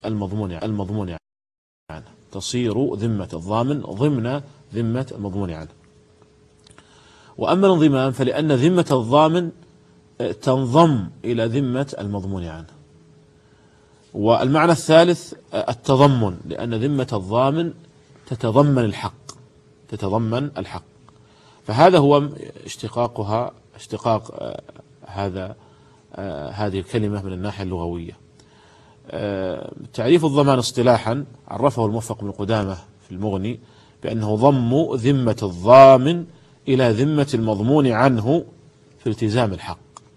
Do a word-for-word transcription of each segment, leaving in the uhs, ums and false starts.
المضمون المضمون عنه، تصير ذمة الضامن ضمن ذمة المضمون عنه. وأما الانضمام فلأن ذمة الضامن تنضم إلى ذمة المضمون عنه. والمعنى الثالث التضمن، لأن ذمة الضامن تتضمن الحق تتضمن الحق فهذا هو اشتقاقها اشتقاق هذا هذه الكلمة من الناحية اللغوية. تعريف الضمان اصطلاحا عرفه الموفق بن قدامة في المغني بأنه ضم ذمة الضامن إلى ذمة المضمون عنه في التزام الحق،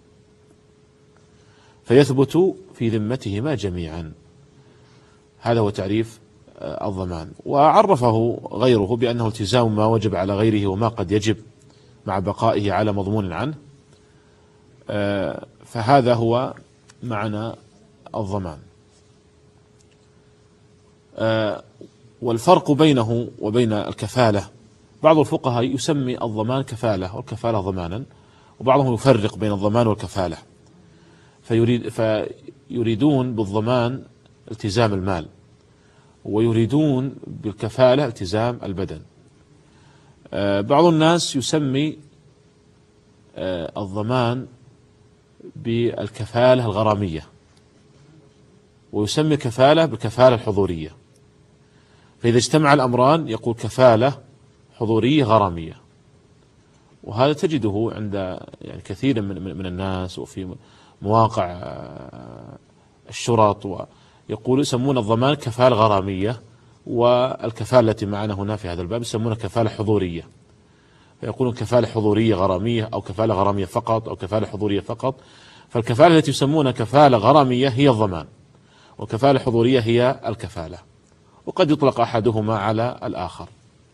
فيثبت في ذمتهما جميعا. هذا هو تعريف الضمان. وعرفه غيره بأنه التزام ما وجب على غيره وما قد يجب مع بقائه على مضمون عنه، فهذا هو معنى الضمان. والفرق بينه وبين الكفالة، بعض الفقهاء يسمي الضمان كفالة والكفالة ضمانا، وبعضهم يفرق بين الضمان والكفالة، فيريد فيريدون بالضمان التزام المال، ويريدون بالكفالة التزام البدن. بعض الناس يسمي الضمان بالكفالة الغرامية، ويسمي الكفالة بالكفالة الحضورية. فإذا اجتمع الأمران يقول كفالة حضورية غرامية. وهذا تجده عند يعني كثير من من الناس وفي مواقع الشرط، ويقول يسمون الضمان كفالة غرامية، والكفالة التي معنا هنا في هذا الباب يسمونها كفالة حضورية. فيقولون كفالة حضورية غرامية، أو كفالة غرامية فقط، أو كفالة حضورية فقط. فالكفالة التي يسمونها كفالة غرامية هي الضمان، وكفالة حضورية هي الكفالة، وقد يطلق أحدهما على الآخر.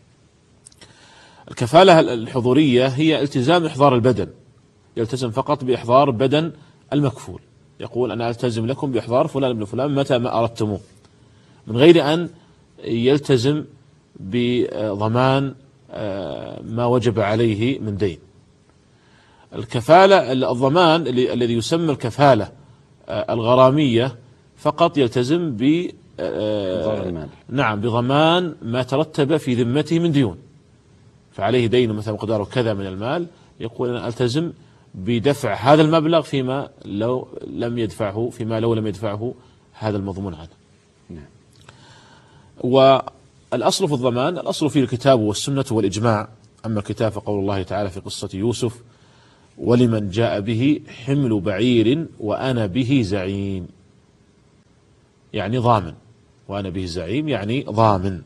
الكفالة الحضورية هي التزام إحضار البدن، يلتزم فقط بإحضار بدن المكفول، يقول أنا ألتزم لكم بإحضار فلان ابن فلان متى ما أردتموه، من غير أن يلتزم بضمان ما وجب عليه من دين. الكفالة الضمان الذي يسمى الكفالة الغرامية فقط يلتزم ب نعم بضمان ما ترتب في ذمته من ديون، فعليه دين مثلا مقداره كذا من المال، يقول أنا ألتزم بدفع هذا المبلغ فيما لو لم يدفعه فيما لو لم يدفعه هذا المضمون عنه. نعم. والأصل في الضمان الأصل فيه الكتاب والسنة والإجماع. أما الكتاب فقول الله تعالى في قصة يوسف ولمن جاء به حمل بعير وأنا به زعيم، يعني ضامن، وأنا به زعيم يعني ضامن.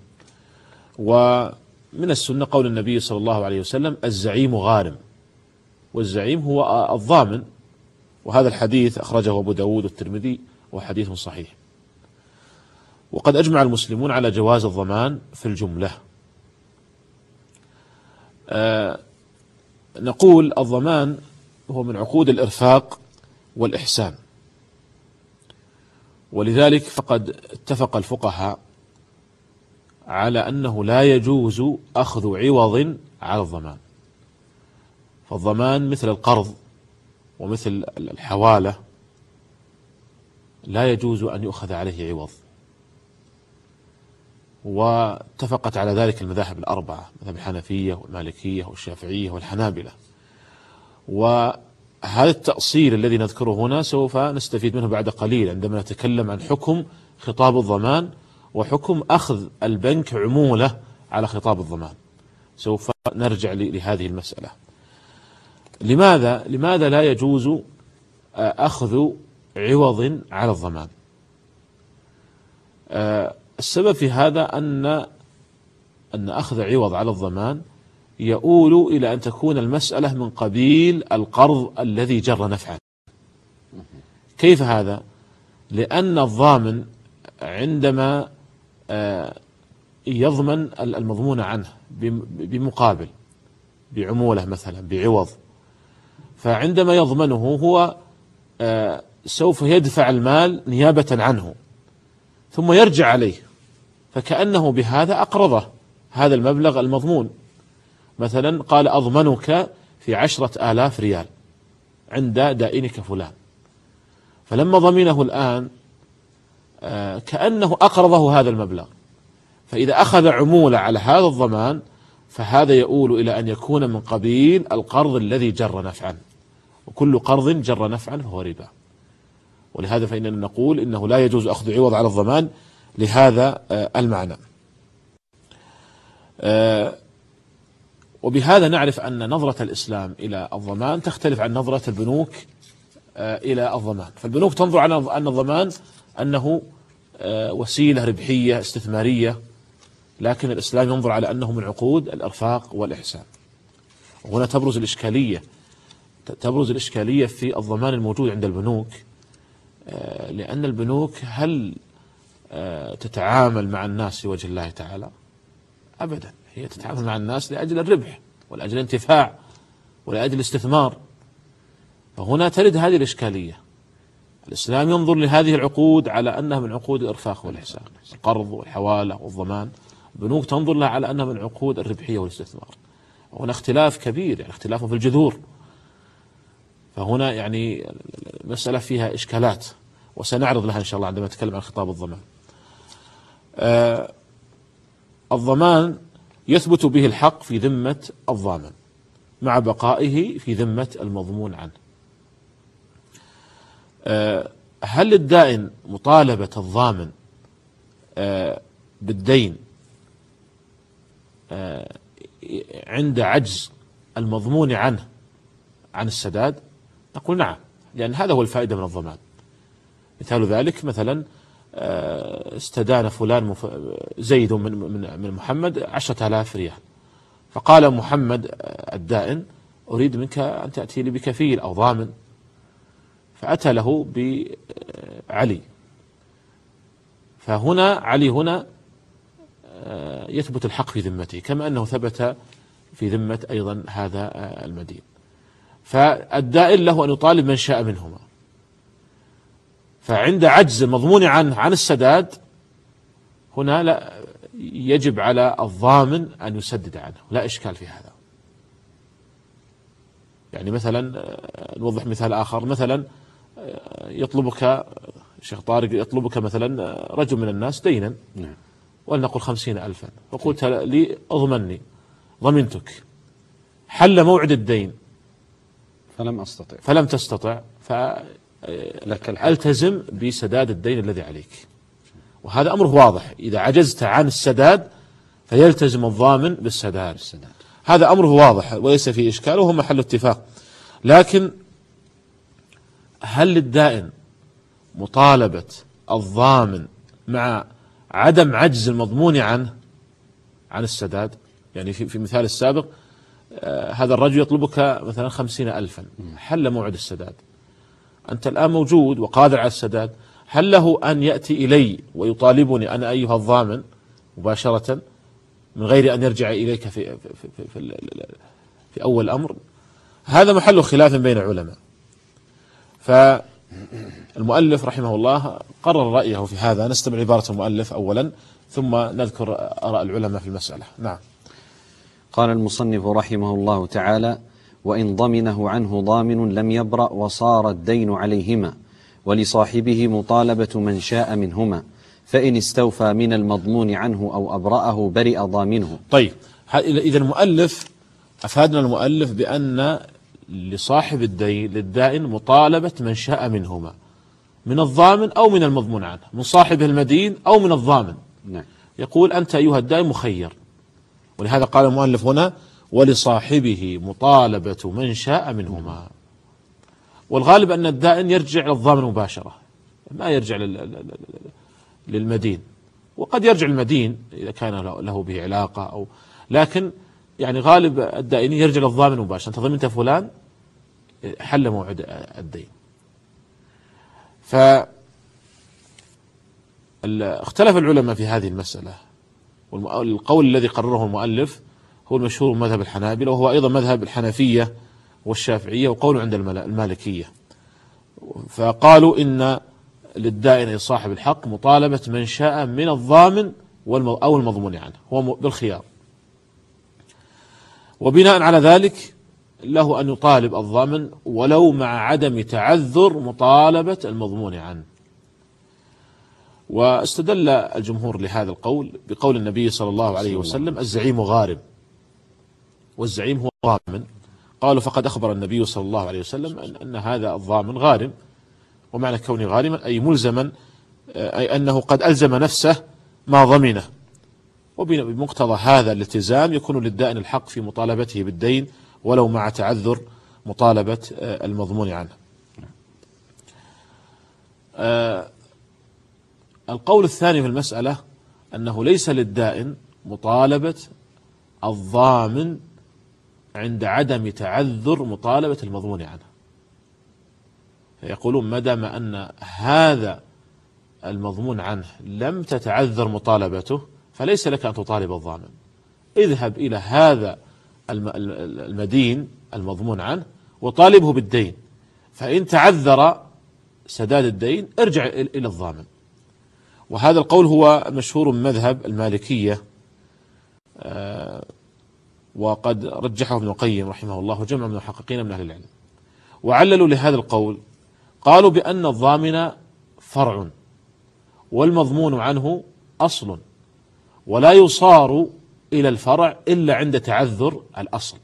ومن السنة قول النبي صلى الله عليه وسلم الزعيم غارم، والزعيم هو الضامن. وهذا الحديث أخرجه أبو داود والترمذي وحديث صحيح. وقد أجمع المسلمون على جواز الضمان في الجملة. آه نقول الضمان هو من عقود الإرفاق والإحسان، ولذلك فقد اتفق الفقهاء على أنه لا يجوز أخذ عوض على الضمان. فالضمان مثل القرض ومثل الحوالة لا يجوز أن يؤخذ عليه عوض، واتفقت على ذلك المذاهب الأربعة، مذهب الحنفية والمالكية والشافعية والحنابلة. وهذا التأصيل الذي نذكره هنا سوف نستفيد منه بعد قليل عندما نتكلم عن حكم خطاب الضمان وحكم أخذ البنك عمولة على خطاب الضمان. سوف نرجع لهذه المسألة. لماذا لماذا لا يجوز أخذ عوض على الضمان؟ السبب في هذا أن أن أخذ عوض على الضمان يؤول إلى أن تكون المسألة من قبيل القرض الذي جر نفعا. كيف هذا؟ لأن الضامن عندما يضمن المضمون عنه بمقابل بعمولة مثلا بعوض، فعندما يضمنه هو سوف يدفع المال نيابة عنه ثم يرجع عليه، فكأنه بهذا أقرضه هذا المبلغ المضمون. مثلا قال أضمنك في عشرة آلاف ريال عند دائنك فلان، فلما ضمنه الآن كأنه أقرضه هذا المبلغ، فإذا أخذ عمولة على هذا الضمان فهذا يؤول إلى أن يكون من قبيل القرض الذي جر نفعا، وكل قرض جر نفعا فهو ربا. ولهذا فإننا نقول إنه لا يجوز أخذ عوض على الضمان لهذا المعنى. وبهذا نعرف أن نظرة الإسلام إلى الضمان تختلف عن نظرة البنوك إلى الضمان. فالبنوك تنظر على أن الضمان أنه وسيلة ربحية استثمارية، لكن الإسلام ينظر على أنه من عقود الإرفاق والإحسان. وهنا تبرز الإشكالية تبرز الإشكالية في الضمان الموجود عند البنوك، لأن البنوك هل تتعامل مع الناس لوجه الله تعالى؟ أبدا، هي تتعامل مع الناس لأجل الربح ولأجل الانتفاع ولأجل الاستثمار. فهنا ترد هذه الإشكالية. الإسلام ينظر لهذه العقود على أنها من عقود الإرفاق والإحسان، القرض والحوالة والضمان. البنوك تنظر لها على أنها من عقود الربحية والاستثمار. وهنا اختلاف كبير، يعني اختلاف في الجذور. فهنا يعني مسألة فيها إشكالات، وسنعرض لها إن شاء الله عندما نتكلم عن خطاب الضمان. آه الضمان يثبت به الحق في ذمة الضامن مع بقائه في ذمة المضمون عنه. آه هل للدائن مطالبة الضامن آه بالدين آه عند عجز المضمون عنه عن السداد؟ نقول نعم، لأن هذا هو الفائدة من الضمان. مثال ذلك مثلا استدان فلان زيد من من محمد عشرة آلاف ريال، فقال محمد الدائن أريد منك أن تأتي لي بكفيل أو ضامن، فأتى له بعلي. فهنا علي هنا يثبت الحق في ذمته كما أنه ثبت في ذمة أيضا هذا المدين. فالدائن له أن يطالب من شاء منهما. فعند عجز المضمون عنه عن السداد هنا لا يجب على الضامن أن يسدد عنه، لا إشكال في هذا. يعني مثلا نوضح مثال آخر، مثلا يطلبك شيخ طارق يطلبك مثلا رجل من الناس دينا ولنقل خمسين ألفا، فقلت لي أضمني، ضمنتك، حل موعد الدين فلم أستطع فلم تستطع فألتزم بسداد الدين الذي عليك. وهذا أمره واضح، إذا عجزت عن السداد فيلتزم الضامن بالسداد. هذا أمره واضح وليس فيه إشكال وهو محل اتفاق. لكن هل للدائن مطالبة الضامن مع عدم عجز المضمون عنه عن السداد؟ يعني في, في مثال السابق آه هذا الرجل يطلبك مثلا خمسين ألفا، حل موعد السداد، أنت الآن موجود وقادر على السداد، هل له أن يأتي إلي ويطالبني أنا أيها الضامن مباشرة من غير أن يرجع إليك في, في, في, في, في أول الأمر؟ هذا محل خلاف بين العلماء. فالمؤلف رحمه الله قرر رأيه في هذا. نستمع عبارة المؤلف أولا ثم نذكر آراء العلماء في المسألة. نعم. قال المصنف رحمه الله تعالى: وإن ضمنه عنه ضامن لم يبرأ وصار الدين عليهما، ولصاحبه مطالبة من شاء منهما، فإن استوفى من المضمون عنه أو أبرأه برئ ضامنه. طيب، إذا المؤلف أفادنا المؤلف بأن لصاحب الدين للدائن مطالبة من شاء منهما، من الضامن أو من المضمون عنه، من صاحب المدين أو من الضامن. نعم. يقول أنت أيها الدائن مخير، ولهذا قال المؤلف هنا: ولصاحبه مطالبة من شاء منهما. والغالب أن الدائن يرجع للضامن مباشرة، ما يرجع للمدين، وقد يرجع المدين إذا كان له به علاقة أو، لكن يعني غالب الدائن يرجع للضامن مباشرة. أنت ضمنت فلان، حل موعد الدين. فاختلف العلماء في هذه المسألة، والقول الذي قرره المؤلف هو المشهور مذهب الحنابلة، وهو أيضا مذهب الحنفية والشافعية وقول عند المالكية. فقالوا إن للدائن صاحب الحق مطالبة من شاء من الضامن أو المضمون عنه، هو بالخيار. وبناء على ذلك له أن يطالب الضامن ولو مع عدم تعذر مطالبة المضمون عنه. واستدل الجمهور لهذا القول بقول النبي صلى الله عليه وسلم: الزعيم غارم، والزعيم هو ضامن. قالوا: فقد أخبر النبي صلى الله عليه وسلم أن, أن هذا الضامن غارم، ومعنى كونه غارما أي ملزما، أي أنه قد ألزم نفسه ما ضمنه، وبمقتضى هذا الالتزام يكون للدائن الحق في مطالبته بالدين ولو مع تعذر مطالبة المضمون عنه. القول الثاني في المسألة أنه ليس للدائن مطالبة الضامن عند عدم تعذر مطالبة المضمون عنه. فيقولون: ما دام أن هذا المضمون عنه لم تتعذر مطالبته فليس لك أن تطالب الضامن، اذهب إلى هذا المدين المضمون عنه وطالبه بالدين، فإن تعذر سداد الدين ارجع إلى الضامن. وهذا القول هو مشهور من مذهب المالكية، وقد رجحه ابن القيم رحمه الله وجمع من المحققين من أهل العلم. وعللوا لهذا القول، قالوا بأن الضامن فرع والمضمون عنه أصل، ولا يصار إلى الفرع إلا عند تعذر الأصل،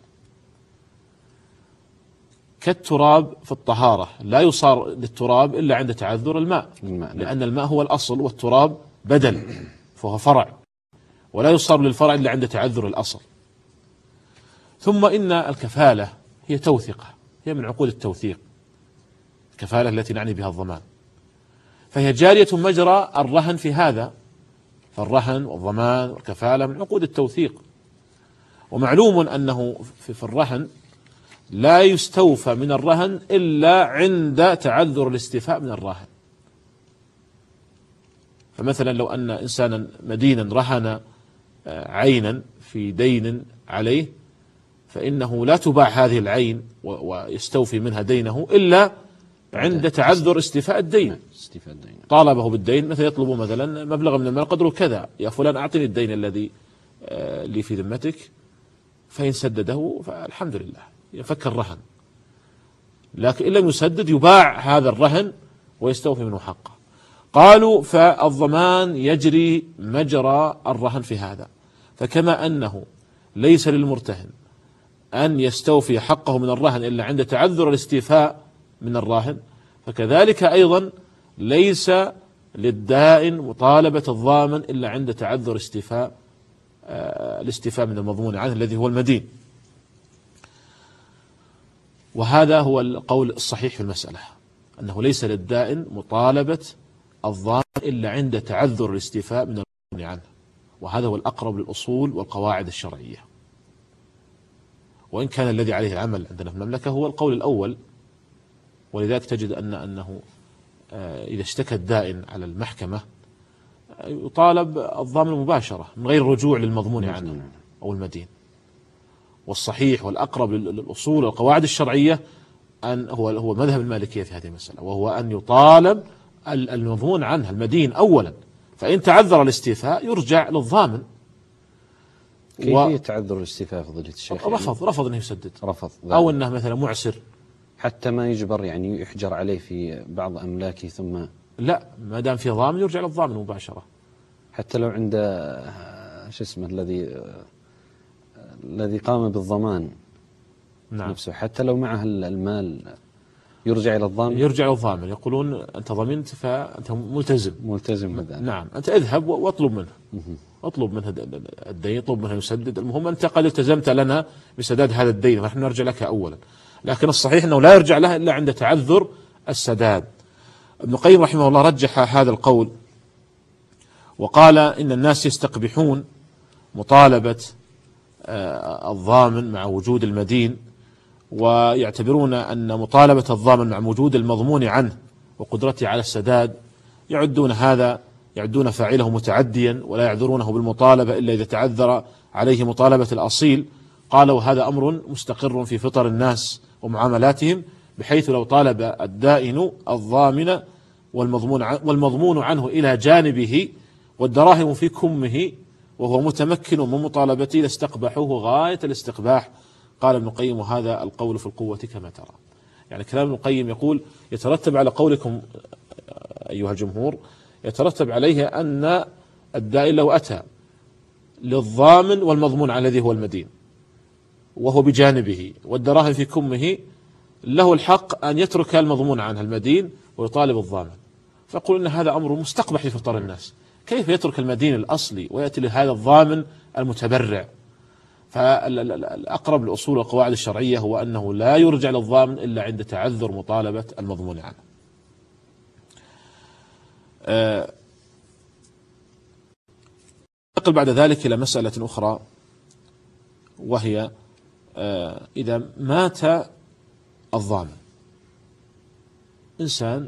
كالتراب في الطهارة لا يصار للتراب إلا عند تعذر الماء، لأن الماء هو الأصل والتراب بدل فهو فرع، ولا يصار للفرع إلا عند تعذر الأصل. ثم إن الكفالة هي توثيقة، هي من عقود التوثيق، الكفالة التي نعني بها الضمان، فهي جارية مجرى الرهن في هذا، فالرهن والضمان والكفالة من عقود التوثيق. ومعلوم أنه في الرهن لا يستوفى من الرهن إلا عند تعذر الاستيفاء من الراهن. فمثلا لو أن إنسانا مدينا رهن عينا في دين عليه، فإنه لا تباع هذه العين ويستوفي منها دينه إلا عند تعذر استيفاء الدين. طالبه بالدين، مثلا يطلب مثلا مبلغ من المال قدره كذا، يا فلان أعطني الدين الذي لي في ذمتك، فإن سدده فالحمد لله يفك الرهن، لكن إن لم يسدد يباع هذا الرهن ويستوفي منه حقه. قالوا: فالضمان يجري مجرى الرهن في هذا، فكما أنه ليس للمرتهن أن يستوفي حقه من الرهن إلا عند تعذر الاستيفاء من الراهن، فكذلك أيضا ليس للدائن مطالبة الضامن إلا عند تعذر استيفاء آه الاستيفاء من المضمون عنه الذي هو المدين. وهذا هو القول الصحيح في المسألة، أنه ليس للدائن مطالبة الضامن إلا عند تعذر الاستيفاء من المضمون عنه، وهذا هو الأقرب للأصول والقواعد الشرعية. وإن كان الذي عليه العمل عندنا في المملكة هو القول الأول، ولذلك تجد أن أنه إذا اشتكى الدائن على المحكمة يطالب الضامن مباشرة من غير رجوع للمضمون عنه أو المدين. والصحيح والأقرب للأصول والقواعد الشرعية أن هو هو مذهب المالكية في هذه المسألة، وهو أن يطالب المضمون عنه المدين أولا، فإن تعذر الاستيفاء يرجع للضامن. كيفية تعذر الاستيفاء فضيلة الشيخ؟ رفض رفض أنه يسدد، رفض أو أنه مثلا معسر، حتى ما يجبر يعني يحجر عليه في بعض أملاكه ثم لا، ما دام في ضامن يرجع للضامن مباشرة، حتى لو عند شو اسمه الذي الذي قام بالضمان نعم. نفسه، حتى لو معه المال يرجع إلى الضامن، يرجع للضامن. يقولون أنت ضمنت فأنت ملتزم ملتزم بذلك. نعم، أنت اذهب واطلب منه، اطلب منه الدين، اطلب منه يسدد، المهم أنت قد التزمت لنا بسداد هذا الدين ونحن نرجع لك أولا. لكن الصحيح أنه لا يرجع له إلا عند تعذر السداد. ابن القيم رحمه الله رجح هذا القول وقال إن الناس يستقبحون مطالبة الضامن مع وجود المدين، ويعتبرون أن مطالبة الضامن مع وجود المضمون عنه وقدرته على السداد يعدون هذا يعدون فاعله متعديا، ولا يعذرونه بالمطالبة إلا إذا تعذر عليه مطالبة الأصيل. قالوا هذا أمر مستقر في فطر الناس ومعاملاتهم، بحيث لو طالب الدائن الضامن والمضمون والمضمون عنه إلى جانبه والدراهم في كمه وهو متمكن من مطالبته لاستقبحوه غاية الاستقباح. قال ابن القيم: وهذا القول في القوة كما ترى. يعني كلام ابن القيم يقول يترتب على قولكم أيها الجمهور، يترتب عليه أن الدائن لو أتى للضامن والمضمون على الذي هو المدين وهو بجانبه والدراهم في كمه، له الحق أن يترك المضمون عنه المدين ويطالب الضامن. فأقول إن هذا أمر مستقبح في فطر الناس، كيف يترك المدين الأصلي ويأتي لهذا الضامن المتبرع؟ فالأقرب للأصول والقواعد الشرعية هو أنه لا يرجع للضامن إلا عند تعذر مطالبة المضمون عنه. ننتقل بعد ذلك إلى مسألة أخرى، وهي إذا مات الضامن، إنسان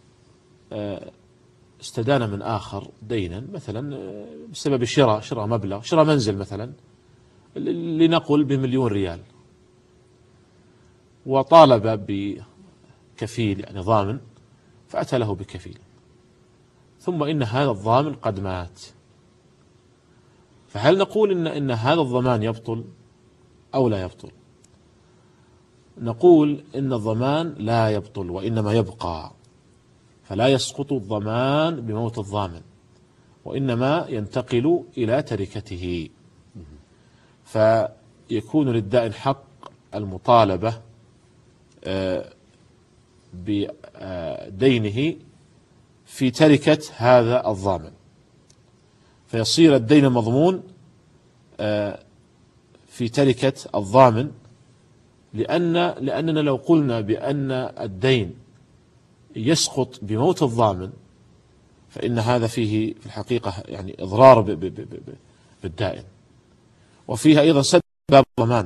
استدان من آخر دينا مثلا بسبب شراء شراء مبلغ، شراء منزل مثلا لنقل بمليون ريال، وطالب بكفيل يعني ضامن، فأتى له بكفيل، ثم إن هذا الضامن قد مات، فهل نقول إن إن هذا الضمان يبطل أو لا يبطل؟ نقول إن الضمان لا يبطل وإنما يبقى، فلا يسقط الضمان بموت الضامن، وإنما ينتقل إلى تركته، فيكون للدائن حق المطالبة بدينه في تركة هذا الضامن، فيصير الدين المضمون في تركة الضامن، لأن لأننا لو قلنا بأن الدين يسقط بموت الضامن فإن هذا فيه في الحقيقة يعني إضرار بالدائن، وفيها أيضا سد باب الضمان،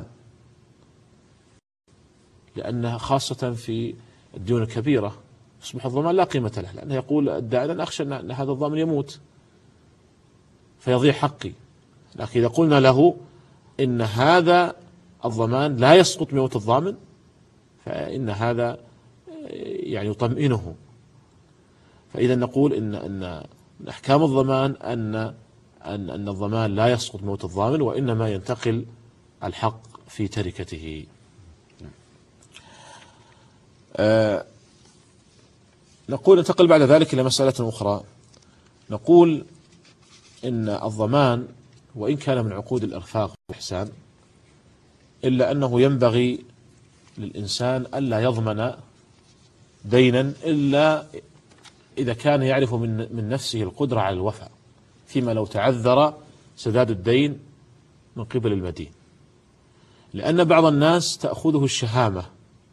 لأنها خاصة في الديون الكبيرة يصبح الضمان لا قيمة له، لأنه يقول الدائن أنا أخشى أن هذا الضامن يموت فيضيع حقي. لكن إذا قلنا له إن هذا الضمان لا يسقط بموت الضامن فإن هذا يعني يطمئنه. فإذا نقول إن إن أحكام الضمان أن أن أن الضمان لا يسقط بموت الضامن، وإنما ينتقل الحق في تركته. آه نقول ننتقل بعد ذلك إلى مسألة أخرى، نقول إن الضمان وإن كان من عقود الإرفاق والإحسان، إلا أنه ينبغي للإنسان ألا يضمن دينا إلا إذا كان يعرف من من نفسه القدرة على الوفاء، فيما لو تعذر سداد الدين من قبل المدين، لأن بعض الناس تأخذه الشهامة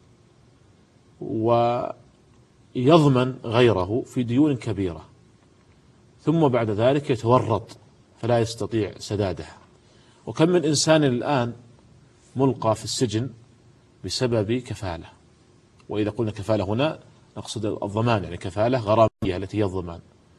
ويضمن غيره في ديون كبيرة، ثم بعد ذلك يتورط فلا يستطيع سدادها. وكم من إنسان الآن ملقى في السجن بسبب كفالة، وإذا قلنا كفالة هنا نقصد الضمان، يعني كفالة غرامية التي هي الضمان.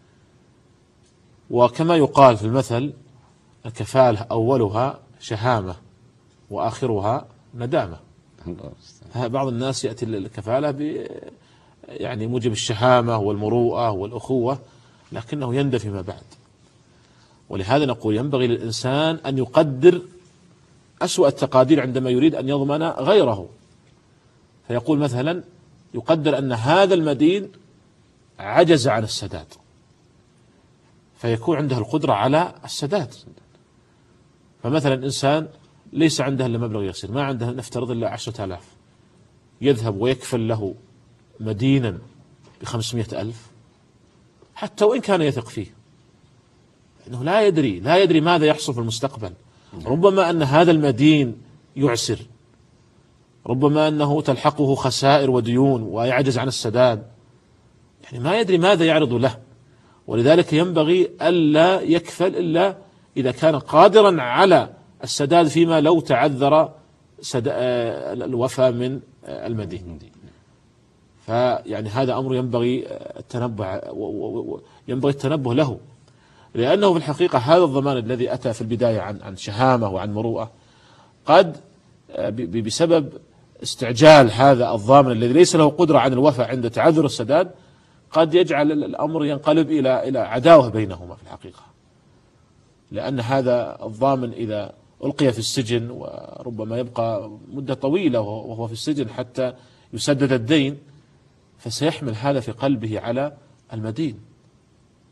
وكما يقال في المثل الكفالة أولها شهامة وآخرها ندامة. بعض الناس يأتي الكفالة ب يعني موجب الشهامة والمروءة والأخوة، لكنه يندى فيما بعد. ولهذا نقول ينبغي للإنسان أن يقدر أسوأ التقادير عندما يريد أن يضمن غيره، فيقول مثلا يقدر أن هذا المدين عجز عن السداد، فيكون عنده القدرة على السداد. فمثلا إنسان ليس عنده إلا مبلغ يسير، ما عنده نفترض إلا عشرة آلاف، يذهب ويكفل له مدينا بخمسمائة ألف، حتى وإن كان يثق فيه، إنه لا يدري لا يدري ماذا يحصل في المستقبل. ربما أن هذا المدين يعسر، ربما أنه تلحقه خسائر وديون ويعجز عن السداد، يعني ما يدري ماذا يعرض له. ولذلك ينبغي ألا يكفل إلا إذا كان قادرا على السداد فيما لو تعذر الوفاء من المدين. فيعني هذا أمر ينبغي التنبه ينبغي التنبه له، لأنه في الحقيقة هذا الضمان الذي أتى في البداية عن عن شهامة وعن مروءة، قد بسبب استعجال هذا الضامن الذي ليس له قدرة على الوفاء عند تعذر السداد، قد يجعل الأمر ينقلب إلى إلى عداوة بينهما في الحقيقة. لأن هذا الضامن إذا ألقي في السجن وربما يبقى مدة طويلة وهو في السجن حتى يسدد الدين، فسيحمل هذا في قلبه على المدين،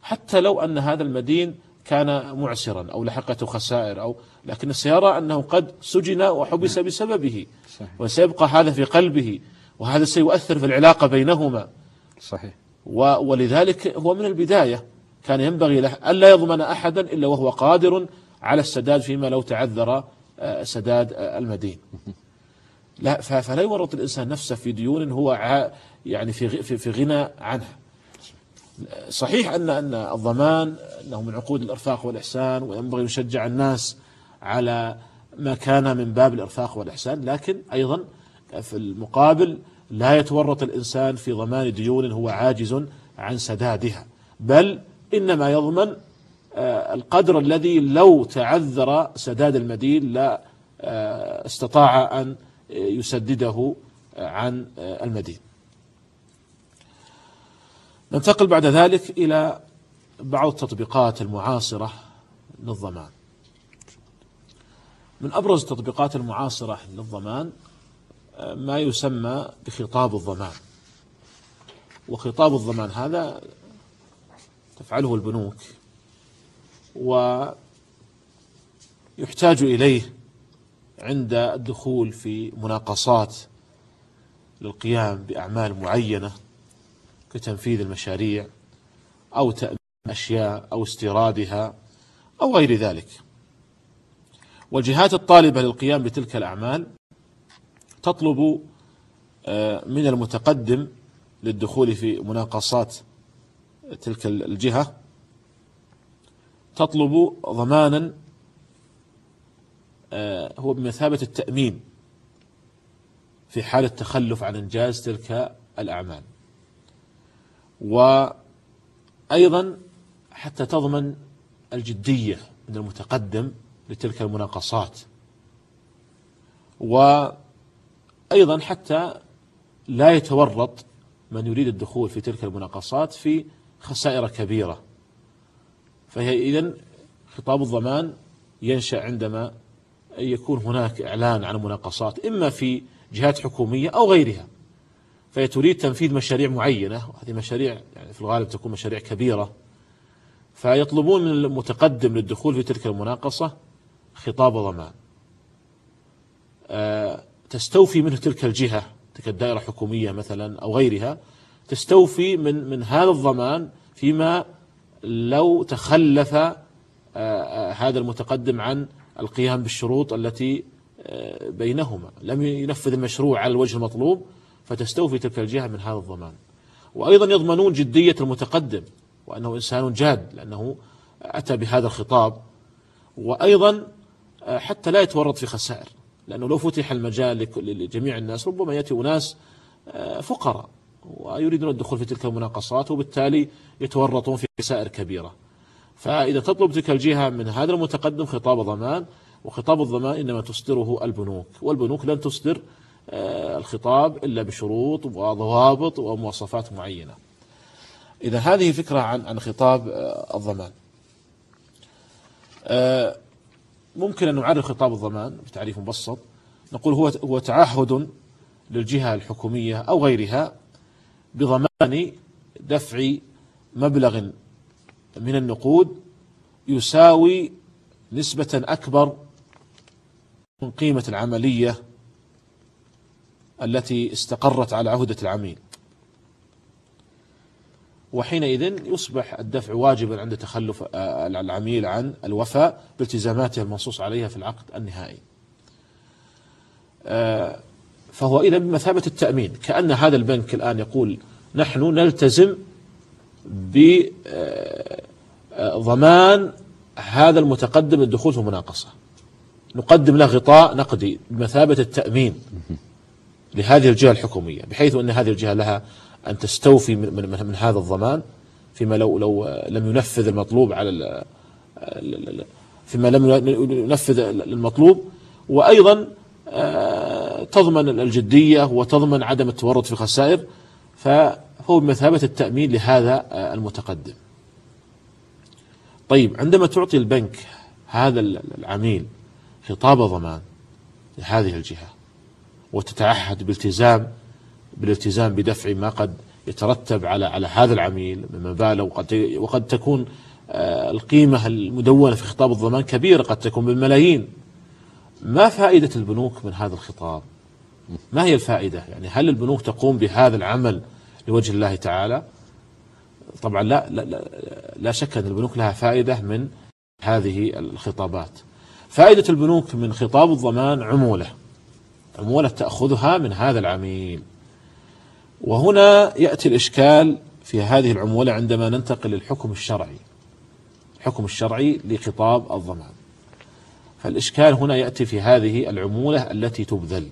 حتى لو أن هذا المدين كان معسرا أو لحقته خسائر، أو لكن سيرى أنه قد سجن وحبس بسببه، وسيبقى هذا في قلبه، وهذا سيؤثر في العلاقة بينهما. صحيح. ولذلك هو من البداية كان ينبغي له ألا يضمن أحدا إلا وهو قادر على السداد فيما لو تعذر سداد المدين. لا فلا يورط الإنسان نفسه في ديون هو يعني في في غنى عنها. صحيح أن أن الضمان أنه من عقود الإرفاق والإحسان، وينبغي يشجع الناس على ما كان من باب الإرفاق والإحسان، لكن أيضا في المقابل لا يتورط الإنسان في ضمان ديون هو عاجز عن سدادها، بل إنما يضمن القدر الذي لو تعذر سداد المدين لا استطاع أن يسدده عن المدين. ننتقل بعد ذلك إلى بعض التطبيقات المعاصرة للضمان. من أبرز التطبيقات المعاصرة للضمان ما يسمى بخطاب الضمان. وخطاب الضمان هذا تفعله البنوك، ويحتاج إليه عند الدخول في مناقصات للقيام بأعمال معينة كتنفيذ المشاريع أو تأمين أشياء أو استيرادها أو غير ذلك. والجهات الطالبة للقيام بتلك الأعمال تطلب من المتقدم للدخول في مناقصات تلك الجهة، تطلب ضمانا هو بمثابة التأمين في حال التخلف عن إنجاز تلك الأعمال، وأيضا حتى تضمن الجدية من المتقدم لتلك المناقصات، وأيضا حتى لا يتورط من يريد الدخول في تلك المناقصات في خسائر كبيرة. فهي إذن خطاب الضمان ينشأ عندما يكون هناك إعلان عن مناقصات إما في جهات حكومية أو غيرها، فهي تريد تنفيذ مشاريع معينة، وهذه مشاريع يعني في الغالب تكون مشاريع كبيرة، فيطلبون من المتقدم للدخول في تلك المناقصة خطاب ضمان أه تستوفي منه تلك الجهة، تلك الدائرة الحكومية مثلا أو غيرها، تستوفي من من هذا الضمان فيما لو تخلف أه أه هذا المتقدم عن القيام بالشروط التي أه بينهما، لم ينفذ المشروع على الوجه المطلوب، فتستوفي تلك الجهة من هذا الضمان. وأيضا يضمنون جدية المتقدم وأنه إنسان جاد لأنه أتى بهذا الخطاب، وأيضا حتى لا يتورط في خسائر، لأنه لو فتح المجال لجميع الناس ربما يأتي أناس فقراء ويريدون الدخول في تلك المناقصات، وبالتالي يتورطون في خسائر كبيرة. فإذا تطلب تلك الجهة من هذا المتقدم خطاب ضمان، وخطاب الضمان إنما تصدره البنوك، والبنوك لن تصدر الخطاب إلا بشروط وضوابط ومواصفات معينة. إذا هذه فكرة عن عن خطاب الضمان. ممكن أن نعرف خطاب الضمان بتعريف مبسط، نقول هو هو تعهد للجهة الحكومية أو غيرها بضمان دفع مبلغ من النقود يساوي نسبة أكبر من قيمة العملية التي استقرت على عهدة العميل، وحينئذ يصبح الدفع واجبا عند تخلف العميل عن الوفاء بالتزاماته المنصوص عليها في العقد النهائي. فهو إذا بمثابة التأمين، كأن هذا البنك الآن يقول نحن نلتزم بضمان هذا المتقدم للدخول في مناقصة، نقدم له غطاء نقدي بمثابة التأمين لهذه الجهة الحكومية، بحيث أن هذه الجهة لها أن تستوفي من, من, من هذا الضمان فيما لو لو لم ينفذ المطلوب على فيما لم ينفذ المطلوب، وأيضا تضمن الجدية وتضمن عدم التورط في الخسائر، فهو بمثابة التأمين لهذا المتقدم. طيب، عندما تعطي البنك هذا العميل خطاب ضمان لهذه الجهة وتتعهد بالالتزام بالالتزام بدفع ما قد يترتب على على هذا العميل من مبالغ، وقد وقد تكون القيمة المدونة في خطاب الضمان كبيرة، قد تكون بالملايين. ما فائدة البنوك من هذا الخطاب؟ ما هي الفائدة؟ يعني هل البنوك تقوم بهذا العمل لوجه الله تعالى؟ طبعا لا لا, لا, لا شك أن البنوك لها فائدة من هذه الخطابات. فائدة البنوك من خطاب الضمان عمولة، عمولة تأخذها من هذا العميل. وهنا يأتي الإشكال في هذه العمولة عندما ننتقل للحكم الشرعي، الحكم الشرعي لخطاب الضمان. فالإشكال هنا يأتي في هذه العمولة التي تبذل.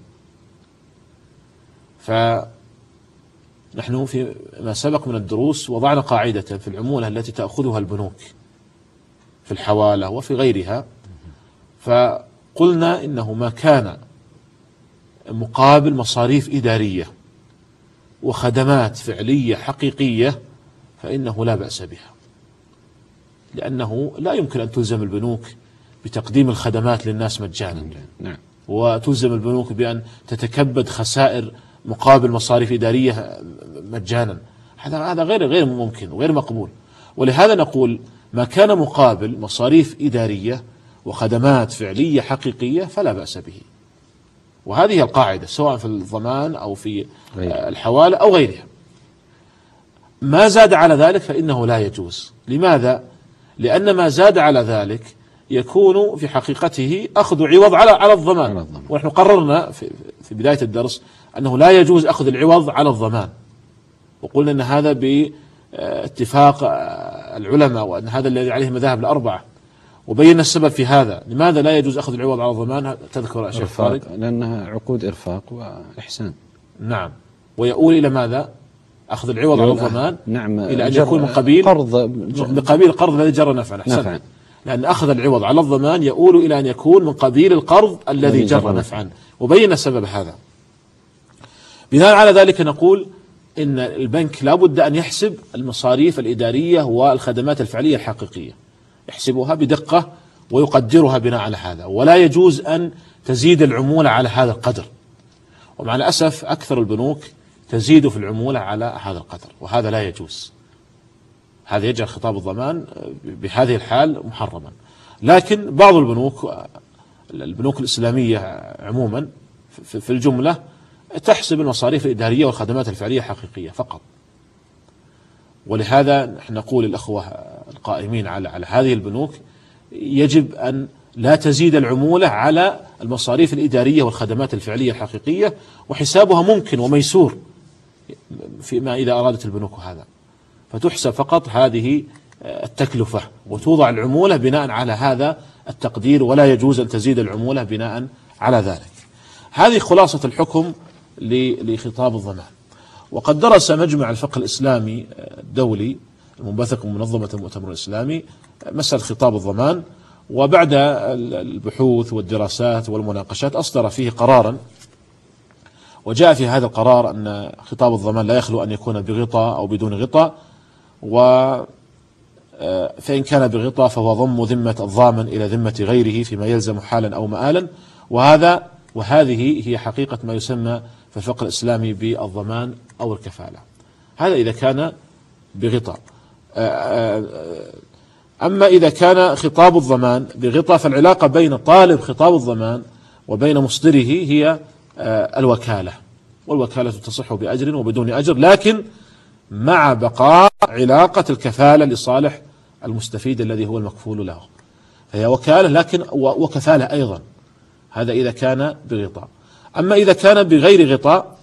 فنحن في ما سبق من الدروس وضعنا قاعدة في العمولة التي تأخذها البنوك في الحوالة وفي غيرها، فقلنا إنه ما كان مقابل مصاريف إدارية وخدمات فعلية حقيقية فإنه لا بأس بها، لأنه لا يمكن أن تلزم البنوك بتقديم الخدمات للناس مجانا، نعم. وتلزم البنوك بأن تتكبد خسائر مقابل مصاريف إدارية مجانا. هذا هذا غير غير ممكن وغير مقبول. ولهذا نقول ما كان مقابل مصاريف إدارية وخدمات فعلية حقيقية فلا بأس به. وهذه القاعدة سواء في الضمان أو في الحوالة أو غيرها. ما زاد على ذلك فإنه لا يجوز. لماذا؟ لأن ما زاد على ذلك يكون في حقيقته أخذ عوض على على الضمان. ونحن قررنا في في بداية الدرس أنه لا يجوز أخذ العوض على الضمان، وقلنا أن هذا باتفاق العلماء وأن هذا الذي عليه المذاهب الأربعة، وبينا السبب في هذا. لماذا لا يجوز أخذ العوض على الضمان؟ تذكر شيخ طارق؟ لأنها عقود إرفاق وإحسان. نعم. ويؤول إلى ماذا؟ أخذ العوض على الضمان. نعم. إلى أن يكون من قبيل قرض من قبيل القرض الذي جر نفعا. نفعا. لأن أخذ العوض على الضمان يؤول إلى أن يكون من قبيل القرض الذي جر نفعا، وبين سبب هذا. بناء على ذلك نقول إن البنك لا بد أن يحسب المصاريف الإدارية والخدمات الفعلية الحقيقية، يحسبها بدقة ويقدرها بناء على هذا، ولا يجوز أن تزيد العمولة على هذا القدر. ومع الأسف أكثر البنوك تزيد في العمولة على هذا القدر، وهذا لا يجوز. هذا يجعل خطاب الضمان بهذه الحال محرما. لكن بعض البنوك، البنوك الإسلامية عموما في الجملة، تحسب المصاريف الإدارية والخدمات الفعلية حقيقية فقط. ولهذا نحن نقول للأخوة القائمين على على هذه البنوك يجب أن لا تزيد العمولة على المصاريف الإدارية والخدمات الفعلية الحقيقية، وحسابها ممكن وميسور فيما إذا أرادت البنوك هذا، فتحسب فقط هذه التكلفة وتوضع العمولة بناء على هذا التقدير، ولا يجوز أن تزيد العمولة بناء على ذلك. هذه خلاصة الحكم لخطاب الضمان. وقد درس مجمع الفقه الإسلامي الدولي المنبثق من منظمة المؤتمر الإسلامي مسألة خطاب الضمان، وبعد البحوث والدراسات والمناقشات أصدر فيه قرارا، وجاء في هذا القرار أن خطاب الضمان لا يخلو أن يكون بغطاء أو بدون غطاء، و فإن كان بغطاء فهو ضم ذمة الضامن إلى ذمة غيره فيما يلزم حالا أو مآلا. وهذا وهذه هي حقيقة ما يسمى في الفقه الإسلامي بالضمان أو الكفالة. هذا إذا كان بغطاء. أما إذا كان خطاب الضمان بغطاء فالعلاقة بين طالب خطاب الضمان وبين مصدره هي الوكالة، والوكالة تصح بأجر وبدون أجر، لكن مع بقاء علاقة الكفالة لصالح المستفيد الذي هو المكفول له، فهي وكالة لكن وكفالة أيضا. هذا إذا كان بغطاء. أما إذا كان بغير غطاء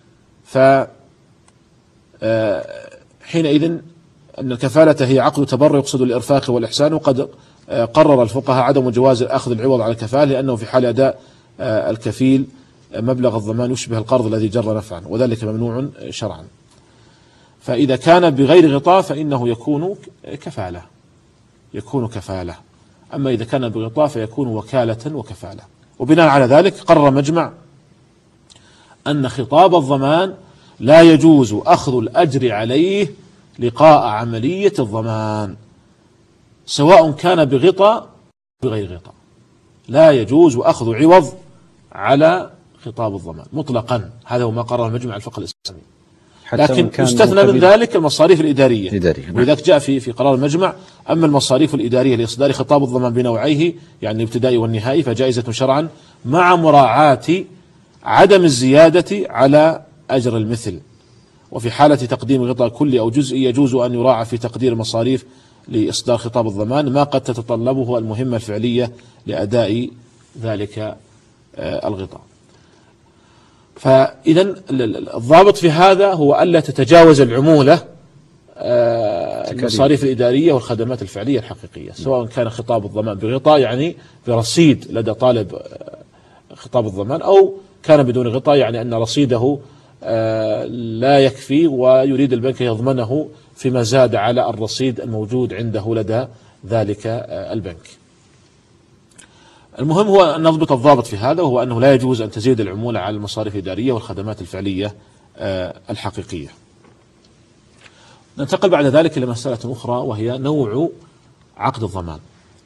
فحينئذ أن الكفالة هي عقد تبرع يقصد الإرفاق والإحسان. وقد قرر الفقهاء عدم جواز أخذ العوض على الكفالة، لأنه في حال أداء الكفيل مبلغ الضمان يشبه القرض الذي جر نفعا، وذلك ممنوع شرعا. فإذا كان بغير غطاء فإنه يكون كفالة، يكون كفالة. أما إذا كان بغطاء فيكون وكالة وكفالة. وبناء على ذلك قرر مجمع أن خطاب الضمان لا يجوز أخذ الأجر عليه لقاء عملية الضمان، سواء كان بغطاء أو بغير غطاء. لا يجوز أخذ عوض على خطاب الضمان مطلقا. هذا هو ما قرر مجمع الفقه الإسلامي. لكن يستثنى من ذلك المصاريف الإدارية, الإدارية. ولذلك جاء في في قرار المجمع: أما المصاريف الإدارية لإصدار خطاب الضمان بنوعيه يعني الابتدائي والنهائي فجائزة شرعا مع مراعاة عدم الزيادة على أجر المثل. وفي حالة تقديم غطاء كلي أو جزئي يجوز أن يراعى في تقدير المصاريف لإصدار خطاب الضمان ما قد تتطلبه المهمة الفعلية لأداء ذلك الغطاء. فإذا الضابط في هذا هو ألا تتجاوز العمولة المصاريف الإدارية والخدمات الفعلية الحقيقية، سواء كان خطاب الضمان بغطاء يعني برصيد لدى طالب خطاب الضمان، أو كان بدون غطاء يعني أن رصيده لا يكفي ويريد البنك يضمنه فيما زاد على الرصيد الموجود عنده لدى ذلك البنك. المهم هو أن نضبط الضابط في هذا، وهو أنه لا يجوز أن تزيد العمولة على المصاريف الإدارية والخدمات الفعلية الحقيقية. ننتقل بعد ذلك إلى مسألة أخرى، وهي نوع عقد الضمان.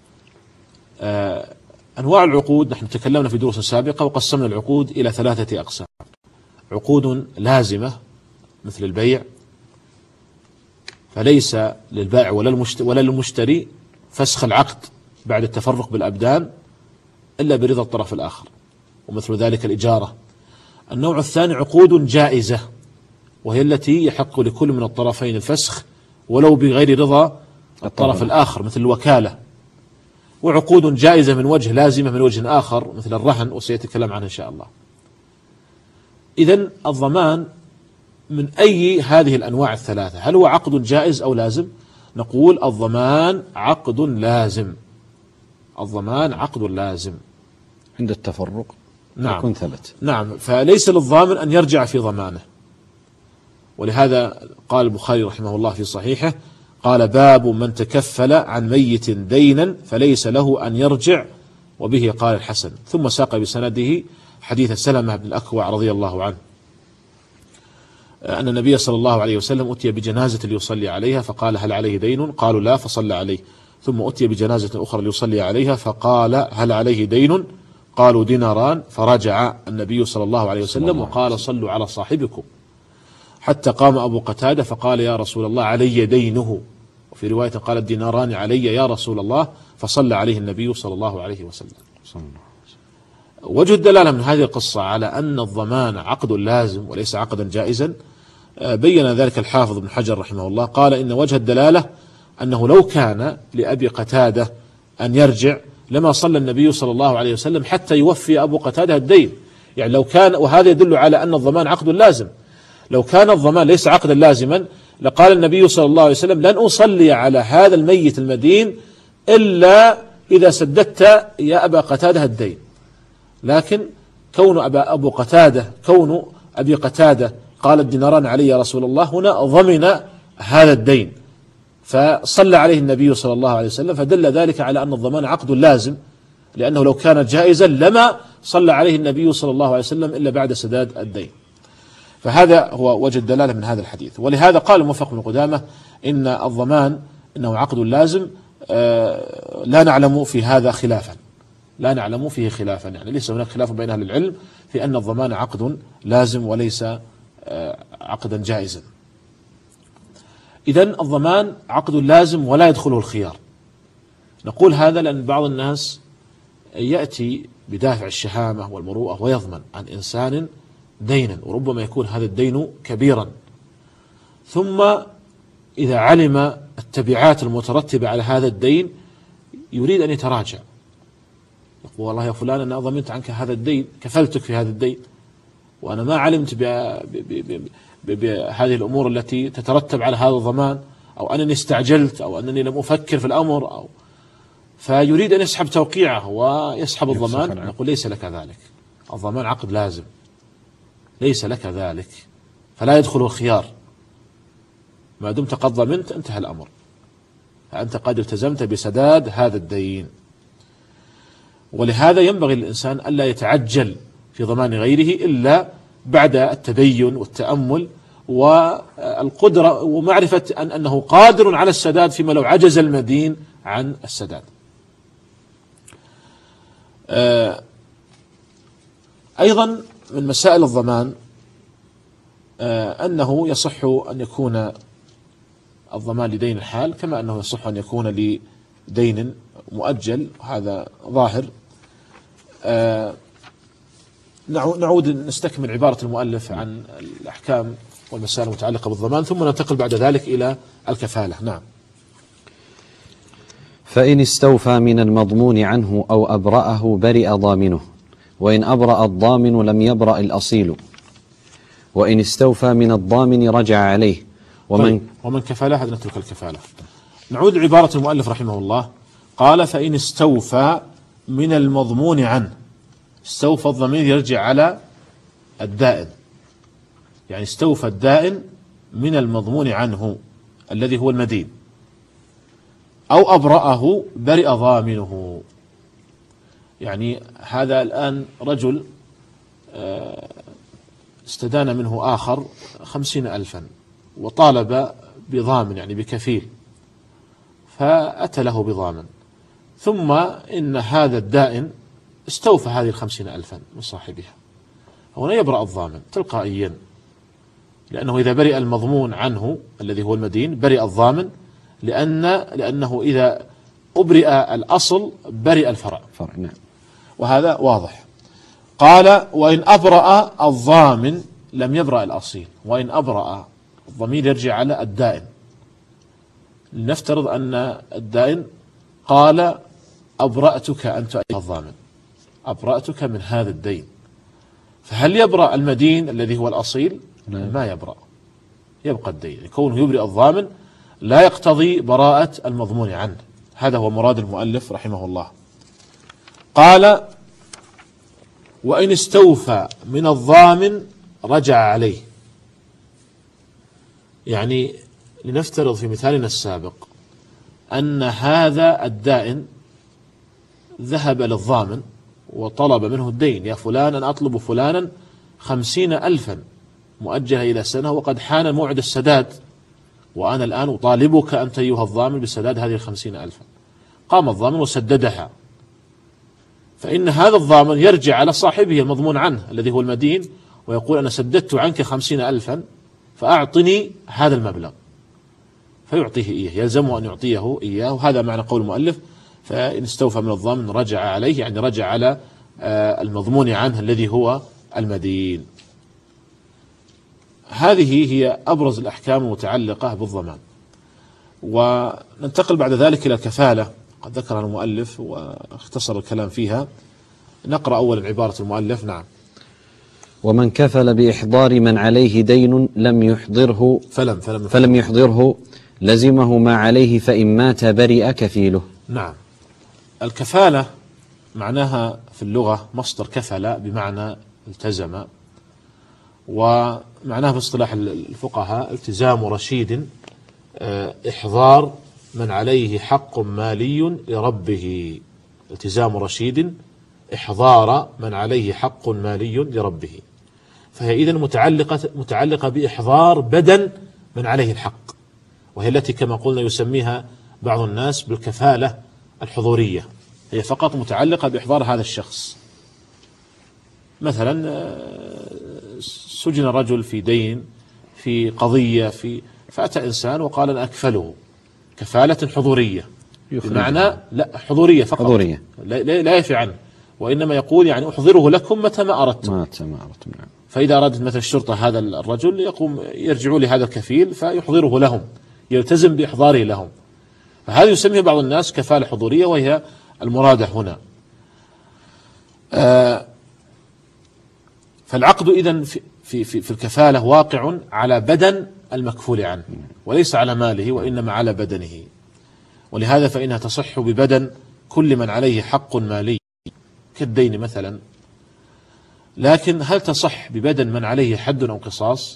أنواع العقود نحن تكلمنا في دروس سابقة وقسمنا العقود إلى ثلاثة أقسام: عقود لازمة مثل البيع، فليس للبائع ولا للمشتري فسخ العقد بعد التفرق بالأبدان إلا برضا الطرف الآخر، ومثل ذلك الإجارة. النوع الثاني عقود جائزة، وهي التي يحق لكل من الطرفين الفسخ ولو بغير رضا الطرف الآخر مثل الوكالة. وعقود جائزة من وجه، لازمة من وجه آخر مثل الرهن، وسيأتي الكلام عنه إن شاء الله. إذن الضمان من أي هذه الأنواع الثلاثة؟ هل هو عقد جائز أو لازم؟ نقول الضمان عقد لازم. الضمان عقد لازم عند التفرق. نعم. يكون ثبت. نعم، فليس للضامن أن يرجع في ضمانه. ولهذا قال البخاري رحمه الله في صحيحه: قال: باب من تكفل عن ميت دينا فليس له أن يرجع، وبه قال الحسن. ثم ساق بسنده حديث سلمة بن الأكوع رضي الله عنه أن النبي صلى الله عليه وسلم أتي بجنازة ليصلي عليها فقال: هل عليه دين؟ قالوا: لا، فصلى عليه. ثم أتي بجنازة أخرى ليصلي عليها فقال: هل عليه دين؟ قالوا: ديناران. فرجع النبي صلى الله عليه وسلم وقال: صلوا على صاحبكم. حتى قام أبو قتادة فقال: يا رسول الله، علي دينه. وفي رواية قال: الديناران علي يا رسول الله. فصلى عليه النبي صلى الله عليه وسلم. وجه الدلالة من هذه القصة على أن الضمان عقد لازم وليس عقدا جائزا بين ذلك الحافظ ابن حجر رحمه الله، قال: إن وجه الدلالة أنه لو كان لأبي قتادة أن يرجع لما صلى النبي صلى الله عليه وسلم حتى يوفي أبو قتادة الدين. يعني لو كان، وهذا يدل على أن الضمان عقد لازم، لو كان الضمان ليس عقدا لازما لقال النبي صلى الله عليه وسلم: لن أصلي على هذا الميت المدين إلا إذا سددت يا أبا قتادة الدين. لكن كون أبا أبو قتادة كون أبي قتادة قال: الديناران علي يا رسول الله، هنا ضمن هذا الدين فصلى عليه النبي صلى الله عليه وسلم، فدل ذلك على أن الضمان عقد لازم، لأنه لو كان جائزا لما صلى عليه النبي صلى الله عليه وسلم إلا بعد سداد الدين. فهذا هو وجه الدلالة من هذا الحديث. ولهذا قال الموفق بن قدامة إن الضمان إنه عقد لازم، لا نعلم في هذا خلافا، لا نعلم فيه خلافا، يعني ليس هناك خلاف بين أهل العلم في أن الضمان عقد لازم وليس عقدا جائزا. إذن الضمان عقد لازم ولا يدخله الخيار. نقول هذا لأن بعض الناس يأتي بدافع الشهامة والمروءة ويضمن عن إنسان دينا، وربما يكون هذا الدين كبيرا، ثم إذا علم التبعات المترتبة على هذا الدين يريد أن يتراجع، يقول: والله يا فلان أنا ضمنت عنك هذا الدين، كفلتك في هذا الدين، وأنا ما علمت بهذه الأمور التي تترتب على هذا الضمان، أو أنني استعجلت، أو أنني لم أفكر في الأمر، أو فيريد أن يسحب توقيعه ويسحب الضمان. نقول: ليس لك ذلك، الضمان عقد لازم، ليس لك ذلك، فلا يدخل الخيار. ما دمت قد ضمنت انتهى الأمر، فأنت قد التزمت بسداد هذا الدين. ولهذا ينبغي للإنسان ألا يتعجل في ضمان غيره إلا بعد التبين والتأمل والقدرة ومعرفة أن أنه قادر على السداد فيما لو عجز المدين عن السداد. أيضا من مسائل الضمان أنه يصح أن يكون الضمان لدين الحال كما أنه يصح أن يكون لدين مؤجل، هذا ظاهر. نعود نستكمل عبارة المؤلف عن الأحكام والمسائل المتعلقة بالضمان ثم ننتقل بعد ذلك إلى الكفالة. نعم. فإن استوفى من المضمون عنه أو أبرأه برئ ضامنه، وإن أبرأ الضامن لم يبرأ الأصيل، وإن استوفى من الضامن رجع عليه. ومن طيب ومن كفالة، هذا نترك الكفالة. نعود لعبارة المؤلف رحمه الله، قال فإن استوفى من المضمون عنه. استوفى الضمير يرجع على الدائن، يعني استوفى الدائن من المضمون عنه الذي هو المدين، أو أبرأه برئ ضامنه. يعني هذا الآن رجل استدان منه آخر خمسين ألفا وطالب بضامن يعني بكفيل، فأتى له بضامن، ثم إن هذا الدائن استوفى هذه الخمسين ألفا من صاحبها. هنا يبرأ الضامن تلقائيا، لأنه إذا برئ المضمون عنه الذي هو المدين برئ الضامن، لأن لأنه إذا أبرئ الأصل برئ الفرع. فرع نعم. وهذا واضح. قال وإن أبرأ الضامن لم يبرأ الأصيل. وإن أبرأ الضمير يرجع على الدائن. لنفترض أن الدائن قال أبرأتك أنت أيها الضامن، أبرأتك من هذا الدين، فهل يبرأ المدين الذي هو الأصيل؟ ما يبرأ، يبقى الدين. كونه يبرئ الضامن لا يقتضي براءة المضمون عنه. هذا هو مراد المؤلف رحمه الله. قال وإن استوفى من الضامن رجع عليه. يعني لنفترض في مثالنا السابق أن هذا الدائن ذهب للضامن وطلب منه الدين، يا فلان أنا أطلب فلانا خمسين ألفا مؤجلة إلى سنة وقد حان موعد السداد، وأنا الآن أطالبك أنت أيها الضامن بسداد هذه الخمسين ألفا. قام الضامن وسددها، فإن هذا الضامن يرجع على صاحبه المضمون عنه الذي هو المدين ويقول أنا سددت عنك خمسين ألفا فأعطني هذا المبلغ، فيعطيه إياه، يلزمه أن يعطيه إياه. وهذا معنى قول المؤلف فإن استوفى من الضامن رجع عليه، يعني رجع على المضمون عنه الذي هو المدين. هذه هي أبرز الأحكام المتعلقة بالضمان. وننتقل بعد ذلك إلى الكفالة، قد ذكرها المؤلف واختصر الكلام فيها. نقرأ أولا عبارة المؤلف. نعم. ومن كفل بإحضار من عليه دين لم يحضره فلم, فلم, فلم يحضره لزمه ما عليه، فإن مات برئ كفيله. نعم. الكفالة معناها في اللغة مصدر كفل بمعنى التزم، ومعناها في اصطلاح الفقهاء التزام رشيد إحضار من عليه حق مالي لربه. التزام رشيد إحضار من عليه حق مالي لربه، فهي إذن متعلقة, متعلقة بإحضار بدن من عليه الحق، وهي التي كما قلنا يسميها بعض الناس بالكفالة الحضورية. هي فقط متعلقة بإحضار هذا الشخص. مثلا سجن رجل في دين في قضية في فأتى إنسان وقال أنا أكفله كفالة حضورية، بمعنى لا حضورية فقط، حضورية. لا, لا يفي عنه، وإنما يقول يعني أحضره لكم متى ما أردتم. متى ما أردتم. نعم. فإذا أرادت مثل الشرطة هذا الرجل يقوم يرجعوا لهذا الكفيل فيحضره لهم، يلتزم بإحضاره لهم. فهذا يسميه بعض الناس كفالة حضورية، وهي المرادة هنا. آه فالعقد إذن في, في, في, في الكفالة واقع على بدن المكفول عنه وليس على ماله، وإنما على بدنه. ولهذا فإنها تصح ببدن كل من عليه حق مالي كالدين مثلا. لكن هل تصح ببدن من عليه حد أو قصاص؟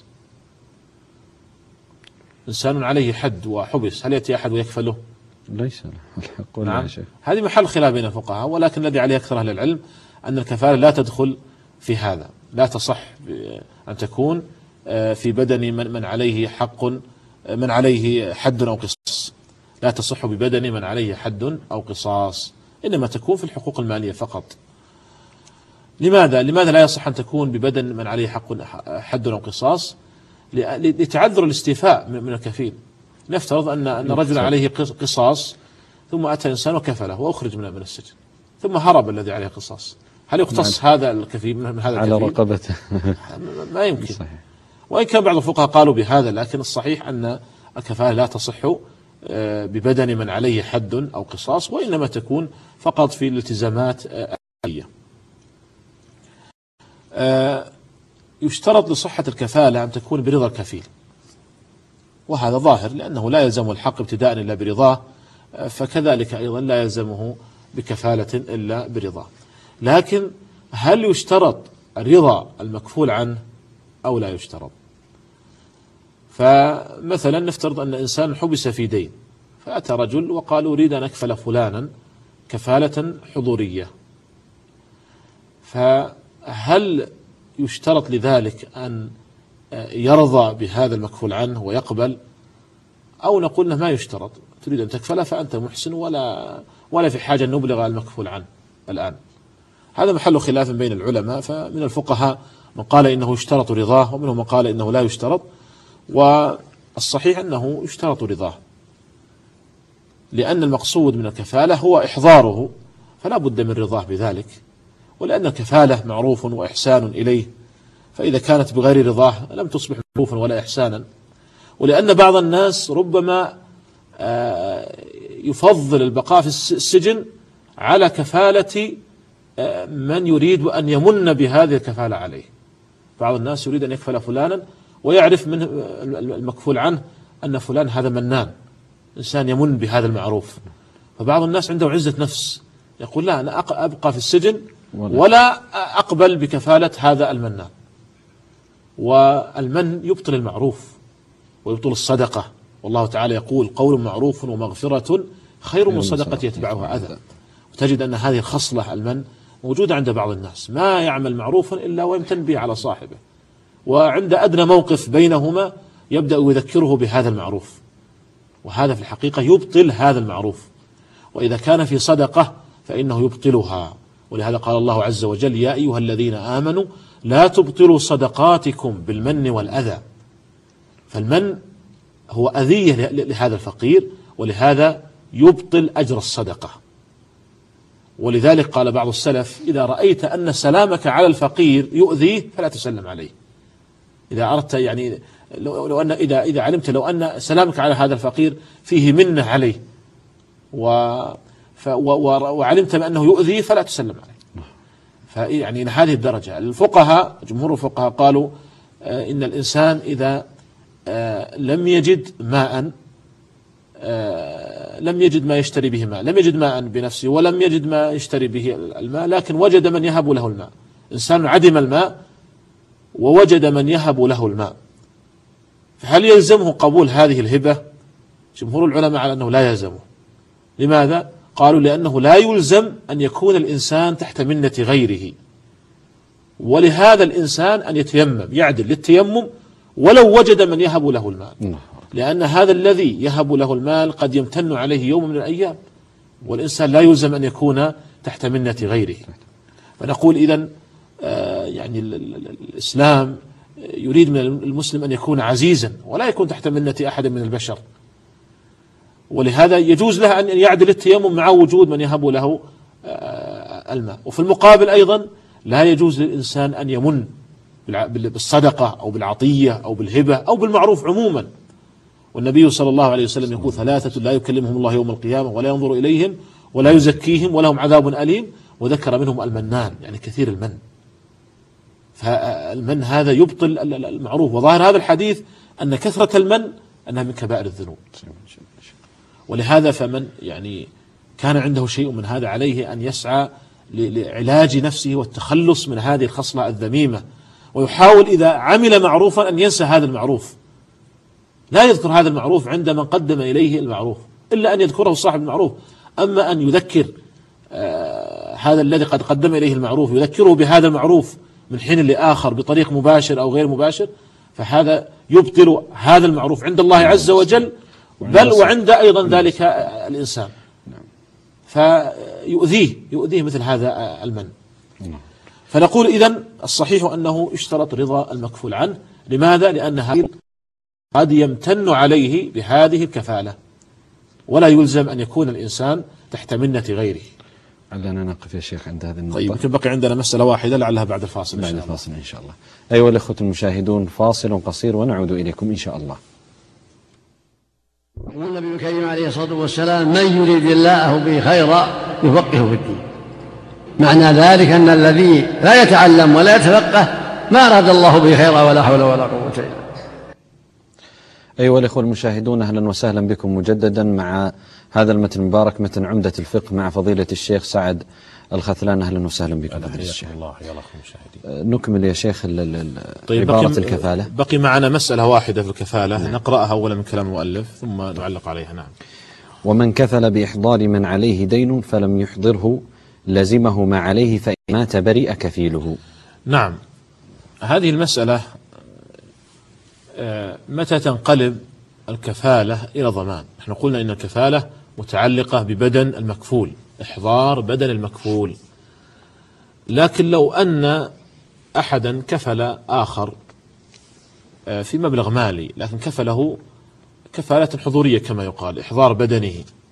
إنسان عليه حد وحبس، هل يأتي أحد ويكفله؟ ليس له. نعم. هذه محل خلاف بين الفقهاء، ولكن الذي عليه أكثر أهل العلم أن الكفالة لا تدخل في هذا، لا تصح أن تكون في بدن من, من عليه حق من عليه حد أو قصاص، لا تصح ببدن من عليه حد أو قصاص، إنما تكون في الحقوق المالية فقط. لماذا؟ لماذا لا يصح أن تكون ببدن من عليه حق حد أو قصاص؟ لتعذر الاستيفاء من الكفيل. نفترض أن أن رجل عليه قصاص ثم أتى إنسان وكفله وأخرج من من السجن ثم هرب الذي عليه قصاص، هل يقتص هذا الكفيل من هذا على رقبته؟ ما يمكن. صحيح. وإن كان بعض الفقهاء قالوا بهذا، لكن الصحيح أن الكفالة لا تصح ببدن من عليه حد أو قصاص، وإنما تكون فقط في الالتزامات العادية. يشترط لصحة الكفالة أن تكون برضا الكفيل، وهذا ظاهر لأنه لا يلزم الحق ابتداء إلا برضاه، فكذلك أيضا لا يلزمه بكفالة إلا برضاه. لكن هل يشترط رضا المكفول عنه أو لا يشترط؟ فمثلا نفترض أن إنسان حبس في دين، فأتى رجل وقال أريد أن أكفل فلانا كفالة حضورية، فهل يشترط لذلك أن يرضى بهذا المكفول عنه ويقبل، أو نقول له ما يشترط، تريد أن تكفله فأنت محسن ولا ولا في حاجة أن نبلغ المكفول عنه الآن؟ هذا محل خلاف بين العلماء، فمن الفقهاء من قال إنه يشترط رضاه، ومنهم من قال إنه لا يشترط، والصحيح أنه يشترط رضاه، لأن المقصود من الكفالة هو إحضاره، فلا بد من رضاه بذلك، ولأن الكفالة معروف وإحسان إليه، فإذا كانت بغير رضاه لم تصبح معروفا ولا إحسانا. ولأن بعض الناس ربما يفضل البقاء في السجن على كفالة من يريد أن يمن بهذه الكفالة عليه. بعض الناس يريد أن يكفل فلانا ويعرف من المكفول عنه أن فلان هذا منان، إنسان يمن بهذا المعروف، فبعض الناس عنده عزة نفس يقول لا، أنا أبقى في السجن ولا أقبل بكفالة هذا المنان. والمن يبطل المعروف ويبطل الصدقة، والله تعالى يقول قول معروف ومغفرة خير من صدقة يتبعها أذى. وتجد أن هذه الخصلة المن موجودة عند بعض الناس، ما يعمل معروفا إلا ويمتن به على صاحبه، وعند أدنى موقف بينهما يبدأ يذكره بهذا المعروف، وهذا في الحقيقة يبطل هذا المعروف. وإذا كان في صدقة فإنه يبطلها، ولهذا قال الله عز وجل يا أيها الذين آمنوا لا تبطلوا صدقاتكم بالمن والأذى. فالمن هو أذية لهذا الفقير، ولهذا يبطل أجر الصدقة. ولذلك قال بعض السلف إذا رأيت أن سلامك على الفقير يؤذيه فلا تسلم عليه. إذا أردت يعني لو, لو أن إذا إذا علمت لو أن سلامك على هذا الفقير فيه منة عليه و وعلمت بأنه يؤذيه فلا تسلم عليه. فيعني إلى هذه الدرجة الفقهاء جمهور الفقهاء قالوا إن الإنسان إذا لم يجد ماء لم يجد ما يشتري به ماء، لم يجد ماء بنفسه ولم يجد ما يشتري به الماء، لكن وجد من يهب له الماء. إنسان عدم الماء ووجد من يهب له الماء، فهل يلزمه قبول هذه الهبة؟ جمهور العلماء على أنه لا يلزمه. لماذا؟ قالوا لأنه لا يلزم أن يكون الإنسان تحت منة غيره، ولهذا الإنسان أن يتيمم، يعدل للتيمم ولو وجد من يهب له المال، لأن هذا الذي يهب له المال قد يمتن عليه يوم من الأيام، والإنسان لا يلزم أن يكون تحت منة غيره. فنقول إذن آه يعني الإسلام يريد من المسلم أن يكون عزيزا ولا يكون تحت منة أحد من البشر، ولهذا يجوز له أن يعدل التيمم مع وجود من يهب له آه الماء. وفي المقابل أيضا لا يجوز للإنسان أن يمن بالصدقة أو بالعطية أو بالهبة أو بالمعروف عموما. والنبي صلى الله عليه وسلم يقول ثلاثة لا يكلمهم الله يوم القيامة ولا ينظر إليهم ولا يزكيهم ولهم عذاب أليم، وذكر منهم المنان يعني كثير المن. فالمن هذا يبطل المعروف، وظاهر هذا الحديث أن كثرة المن أنها من كبائر الذنوب. ولهذا فمن يعني كان عنده شيء من هذا عليه أن يسعى لعلاج نفسه والتخلص من هذه الخصلة الذميمة، ويحاول إذا عمل معروفا أن ينسى هذا المعروف، لا يذكر هذا المعروف عند من قدم إليه المعروف إلا أن يذكره صاحب المعروف. أما أن يذكر آه هذا الذي قد قدم إليه المعروف يذكره بهذا المعروف من حين لآخر بطريق مباشر أو غير مباشر، فهذا يبطل هذا المعروف عند الله عز وجل، بل وعند أيضا ذلك الإنسان، فيؤذيه يؤذيه مثل هذا المن. فنقول إذن الصحيح أنه اشترط رضا المكفول عنه، لماذا؟ لأن هذا قد يمتن عليه بهذه الكفالة، ولا يلزم أن يكون الإنسان تحت منة غيره. علنا نقف يا شيخ عند هذه النقطة. طيب، يمكن بقي عندنا مسألة واحدة لعلها بعد الفاصل. بعد الفاصل إن شاء الله. أيها الأخوة المشاهدون، فاصل قصير ونعود إليكم إن شاء الله. النبي الكريم عليه الصلاة والسلام: من يريد الله به خيرا يفقهه في الدين. معنى ذلك أن الذي لا يتعلم ولا يتفقه ما أراد الله به خيرا ولا حول ولا قوة إلا بالله. أيها الأخوة المشاهدون، أهلا وسهلا بكم مجددا مع هذا المتن المبارك، متن عمدة الفقه مع فضيلة الشيخ سعد الخثلان. أهلا وسهلا بكم. الله يا الله المشاهدين. نكمل يا شيخ طيب، عبارة بقي الكفالة. بقي معنا مسألة واحدة في الكفالة. نعم. نقرأها أولا من كلام المؤلف ثم نعلق عليها. نعم. ومن كفل بإحضار من عليه دين فلم يحضره لزمه ما عليه فإن مات برئ كفيله. نعم، هذه المسألة متى تنقلب الكفالة إلى ضمان؟ نحن قلنا إن الكفالة متعلقة ببدن المكفول، إحضار بدن المكفول. لكن لو أن أحدا كفل آخر في مبلغ مالي، لكن كفله كفالة حضورية كما يقال، إحضار بدنه،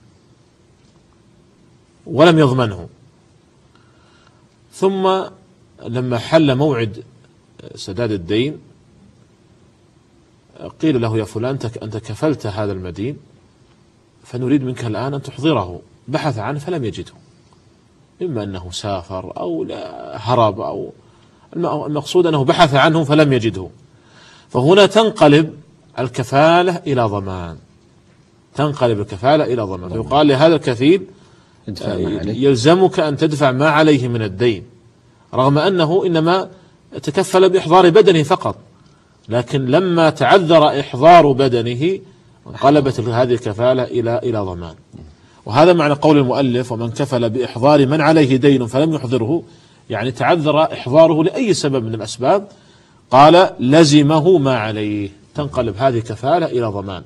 ولم يضمنه، ثم لما حل موعد سداد الدين قيل له: يا فلان، أنت كفلت هذا المدين فنريد منك الآن أن تحضره. بحث عنه فلم يجده، إما أنه سافر أو هرب، أو المقصود أنه بحث عنه فلم يجده. فهنا تنقلب الكفالة إلى ضمان، تنقلب الكفالة إلى ضمان. فيقال لهذا الكفيل: يلزمك أن تدفع ما عليه من الدين، رغم أنه إنما تكفل بإحضار بدنه فقط، لكن لما تعذر إحضار بدنه انقلبت هذه الكفالة إلى إلى ضمان. وهذا معنى قول المؤلف: ومن كفل بإحضار من عليه دين فلم يحضره، يعني تعذر إحضاره لأي سبب من الأسباب، قال: لزمه ما عليه، تنقلب هذه الكفالة إلى ضمان.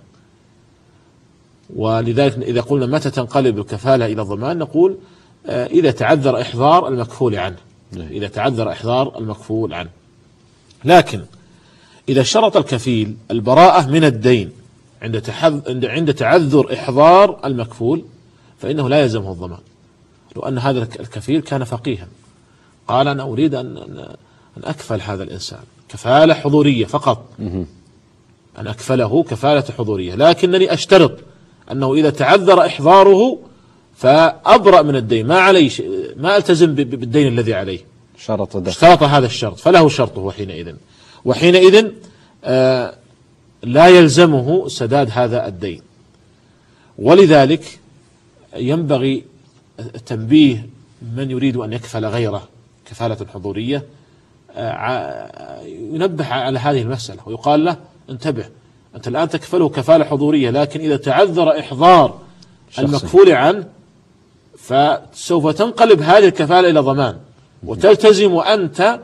ولذلك إذا قلنا متى تنقلب الكفالة إلى ضمان، نقول إذا تعذر إحضار المكفول عنه، إذا تعذر إحضار المكفول عنه. لكن إذا شرط الكفيل البراءة من الدين عند عند تعذر إحضار المكفول فإنه لا يلزمه الضمان. لو أن هذا الكفيل كان فقيها قال: أنا أريد أن أن أكفل هذا الإنسان كفالة حضورية فقط، أن أكفله كفالة حضورية، لكنني أشترط أنه إذا تعذر إحضاره فأبرأ من الدين، ما عليه، ما ألتزم بالدين الذي عليه. شرط ده. اشترط هذا الشرط فله شرطه حينئذ، وحينئذ آه لا يلزمه سداد هذا الدين. ولذلك ينبغي تنبيه من يريد أن يكفل غيره كفالة حضورية، آه ينبه على هذه المسألة ويقال له: انتبه، أنت الآن تكفله كفالة حضورية، لكن إذا تعذر إحضار المكفول عنه فسوف تنقلب هذه الكفالة إلى ضمان، وتلتزم أنت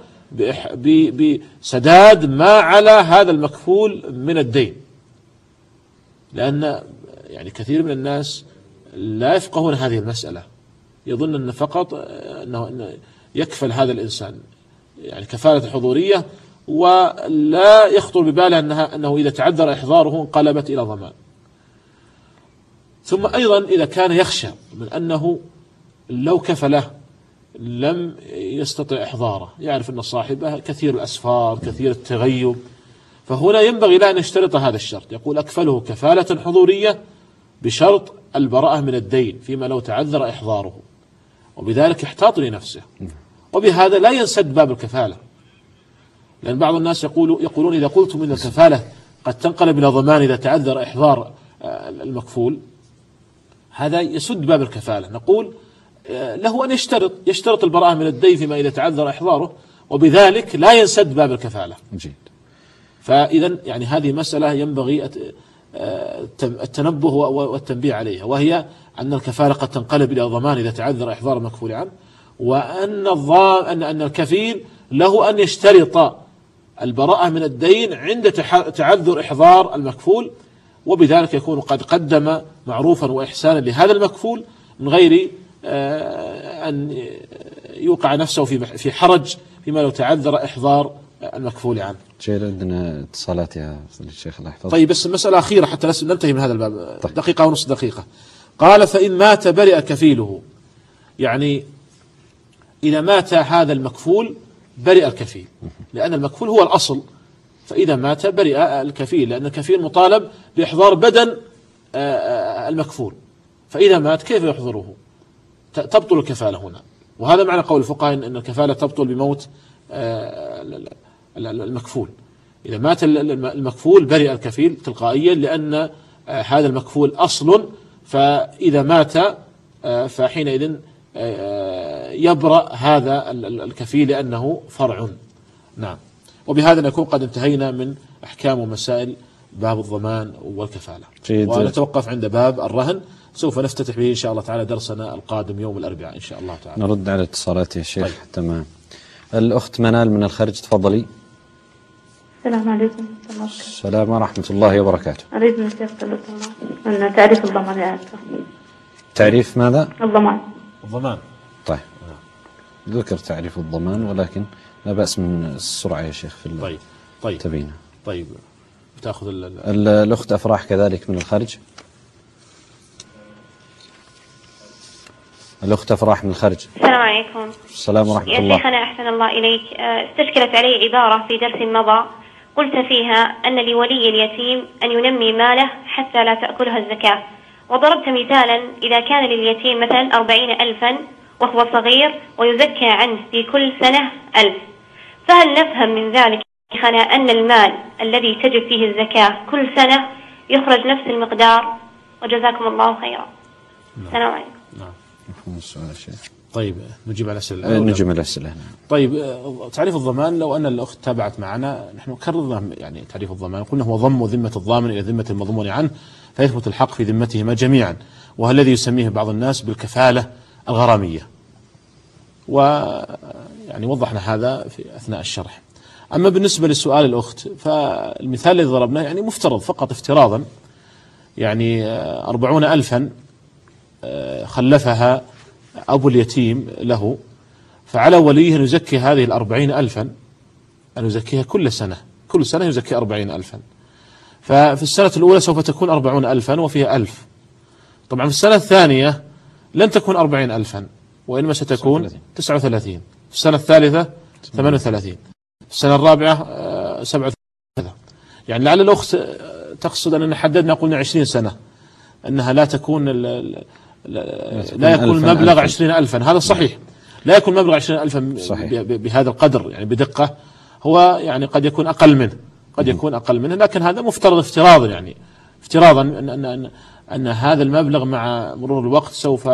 بسداد ما على هذا المكفول من الدين. لأن يعني كثير من الناس لا يفقهون هذه المسألة، يظن أن فقط أنه يكفل هذا الإنسان يعني كفالة حضورية، ولا يخطر بباله أنها أنه إذا تعذر إحضاره انقلبت إلى ضمان. ثم أيضا إذا كان يخشى من أنه لو كفله لم يستطع إحضاره، يعرف أن صاحبه كثير الأسفار كثير التغيب، فهنا ينبغي لا أن يشترط هذا الشرط، يقول: أكفله كفالة حضورية بشرط البراءة من الدين فيما لو تعذر إحضاره، وبذلك يحتاط لنفسه، وبهذا لا ينسد باب الكفالة. لأن بعض الناس يقول يقولون إذا قلتم إن الكفالة قد تنقلب إلى ضمان إذا تعذر إحضار المكفول، هذا يسد باب الكفالة. نقول له أن يشترط يشترط البراءة من الدين فيما إذا تعذر إحضاره، وبذلك لا ينسد باب الكفالة. جيد. فإذا يعني هذه مسألة ينبغي التنبه والتنبيه عليها، وهي أن الكفالة قد تنقلب إلى ضمان إذا تعذر إحضار المكفول عنه، وأن الضام أن أن الكفيل له أن يشترط البراءة من الدين عند تعذر إحضار المكفول، وبذلك يكون قد قدم معروفا وإحسانا لهذا المكفول من غير أن يوقع نفسه في حرج فيما لو تعذر إحضار المكفول عنه. جيد، عندنا اتصالات يا الشيخ الله يحفظك. طيب بس المسألة أخيرة حتى ننتهي من هذا الباب. طيب. دقيقة ونصف دقيقة. قال فإن مات برئ كفيله، يعني إذا مات هذا المكفول برئ الكفيل، لأن المكفول هو الأصل، فإذا مات برئ الكفيل، لأن الكفيل مطالب بإحضار بدن المكفول، فإذا مات كيف يحضره؟ تبطل الكفالة هنا، وهذا معنى قول الفقهاء أن الكفالة تبطل بموت المكفول. إذا مات المكفول برئ الكفيل تلقائيا، لأن هذا المكفول أصل، فإذا مات فحينئذ يبرأ هذا الكفيل لأنه فرع. نعم. وبهذا نكون قد انتهينا من أحكام ومسائل باب الضمان والكفالة، ونتوقف عند باب الرهن، سوف نفتتح به إن شاء الله تعالى درسنا القادم يوم الأربعاء إن شاء الله تعالى. نرد على اتصالات يا شيخ. طيب. تمام. الأخت منال من الخارج، تفضلي. السلام عليكم. السلام ورحمة الله وبركاته. أريد من الشيخ أن تعريف الضمان يا أسف. تعريف ماذا؟ الضمان. الضمان. طيب. ذكر تعريف الضمان، ولكن لا بأس من السرعة يا شيخ في طيب. طيب. تبينه. طيب. تأخذ الأخت أفراح كذلك من الخارج. الأخت أفراح من الخارج. السلام عليكم. السلام ورحمة يا الله. يا شيخنا أحسن الله إليك، استشكلت علي عبارة في درس مضى قلت فيها أن لولي اليتيم أن ينمي ماله حتى لا تأكلها الزكاة، وضربت مثالا إذا كان لليتيم مثلا أربعين ألفا وهو صغير ويزكى عنه في كل سنة ألف، فهل نفهم من ذلك شيخنا أن المال الذي تجب فيه الزكاة كل سنة يخرج نفس المقدار؟ وجزاكم الله خيرا. السلام عليكم. نعم. السؤال الشيخ. طيب نجيب على الأسئلة. نجيب على الأسئلة. طيب تعريف الضمان، لو أن الأخت تابعت معنا نحن كررنا يعني تعريف الضمان، قلنا هو ضم ذمة الضامن إلى ذمة المضمون عنه، فيثبت الحق في ذمتهما جميعا، وهو الذي يسميه بعض الناس بالكفالة الغرامية، ويعني وضحنا هذا في أثناء الشرح. أما بالنسبة للسؤال الأخت، فالمثال الذي ضربناه يعني مفترض فقط افتراضا، يعني أربعون ألفا خلفها أبو اليتيم له، فعلى وليه أن يزكي هذه الأربعين ألفا، أن يزكيها كل سنة، كل سنة يزكي أربعين ألفا، ففي السنة الأولى سوف تكون أربعون ألفا وفيها ألف. طبعا في السنة الثانية لن تكون أربعين ألفا، وإنما ستكون تسعة وثلاثين، في السنة الثالثة ثمانية وثلاثين، في السنة الرابعة سبعة وثلاثين. يعني لعل الأخت تقصد أننا حددنا قلنا عشرين سنة، أنها لا تكون ال لا يكون مبلغ عشرين ألفا، هذا صحيح، لا يكون مبلغ عشرين ألفا بهذا القدر يعني بدقة، هو يعني قد يكون أقل منه، قد يكون أقل منه، لكن هذا مفترض افتراضا، يعني افتراضا أن, أن, أن, أن هذا المبلغ مع مرور الوقت سوف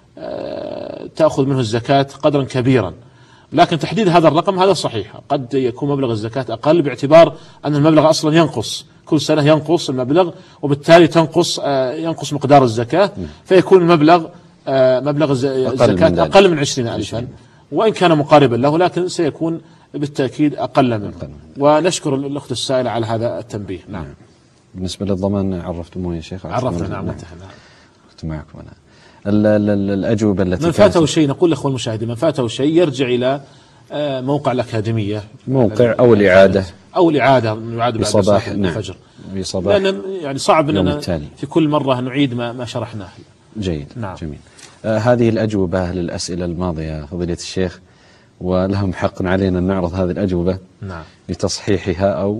تأخذ منه الزكاة قدرا كبيرا، لكن تحديد هذا الرقم هذا صحيح، قد يكون مبلغ الزكاة أقل باعتبار أن المبلغ أصلا ينقص كل سنة، ينقص المبلغ وبالتالي تنقص ينقص مقدار الزكاة، فيكون المبلغ مبلغ الزكاة أقل من عشرين ألفا، وإن كان مقاربا له لكن سيكون بالتأكيد أقل منه. ونشكر الأخت السائلة على هذا التنبيه. نعم. بالنسبة للضمان عرفتموه يا شيخ؟ عرفنا. نعم. انتهينا. كنت معكم أنا. الأجوبة التي من فاته شيء، نقول لأخوان المشاهدين من فاته شيء يرجع إلى موقع الأكاديمية، موقع أو الإعادة أو الإعادة نعاد بعد بصباح الفجر. نعم. بصباح لأن يعني صعب أننا في كل مرة نعيد ما ما شرحناه. جيد. نعم. جميل. آه هذه الأجوبة للأسئلة الماضية فضيلة الشيخ، ولهم حق علينا أن نعرض هذه الأجوبة نعم. لتصحيحها أو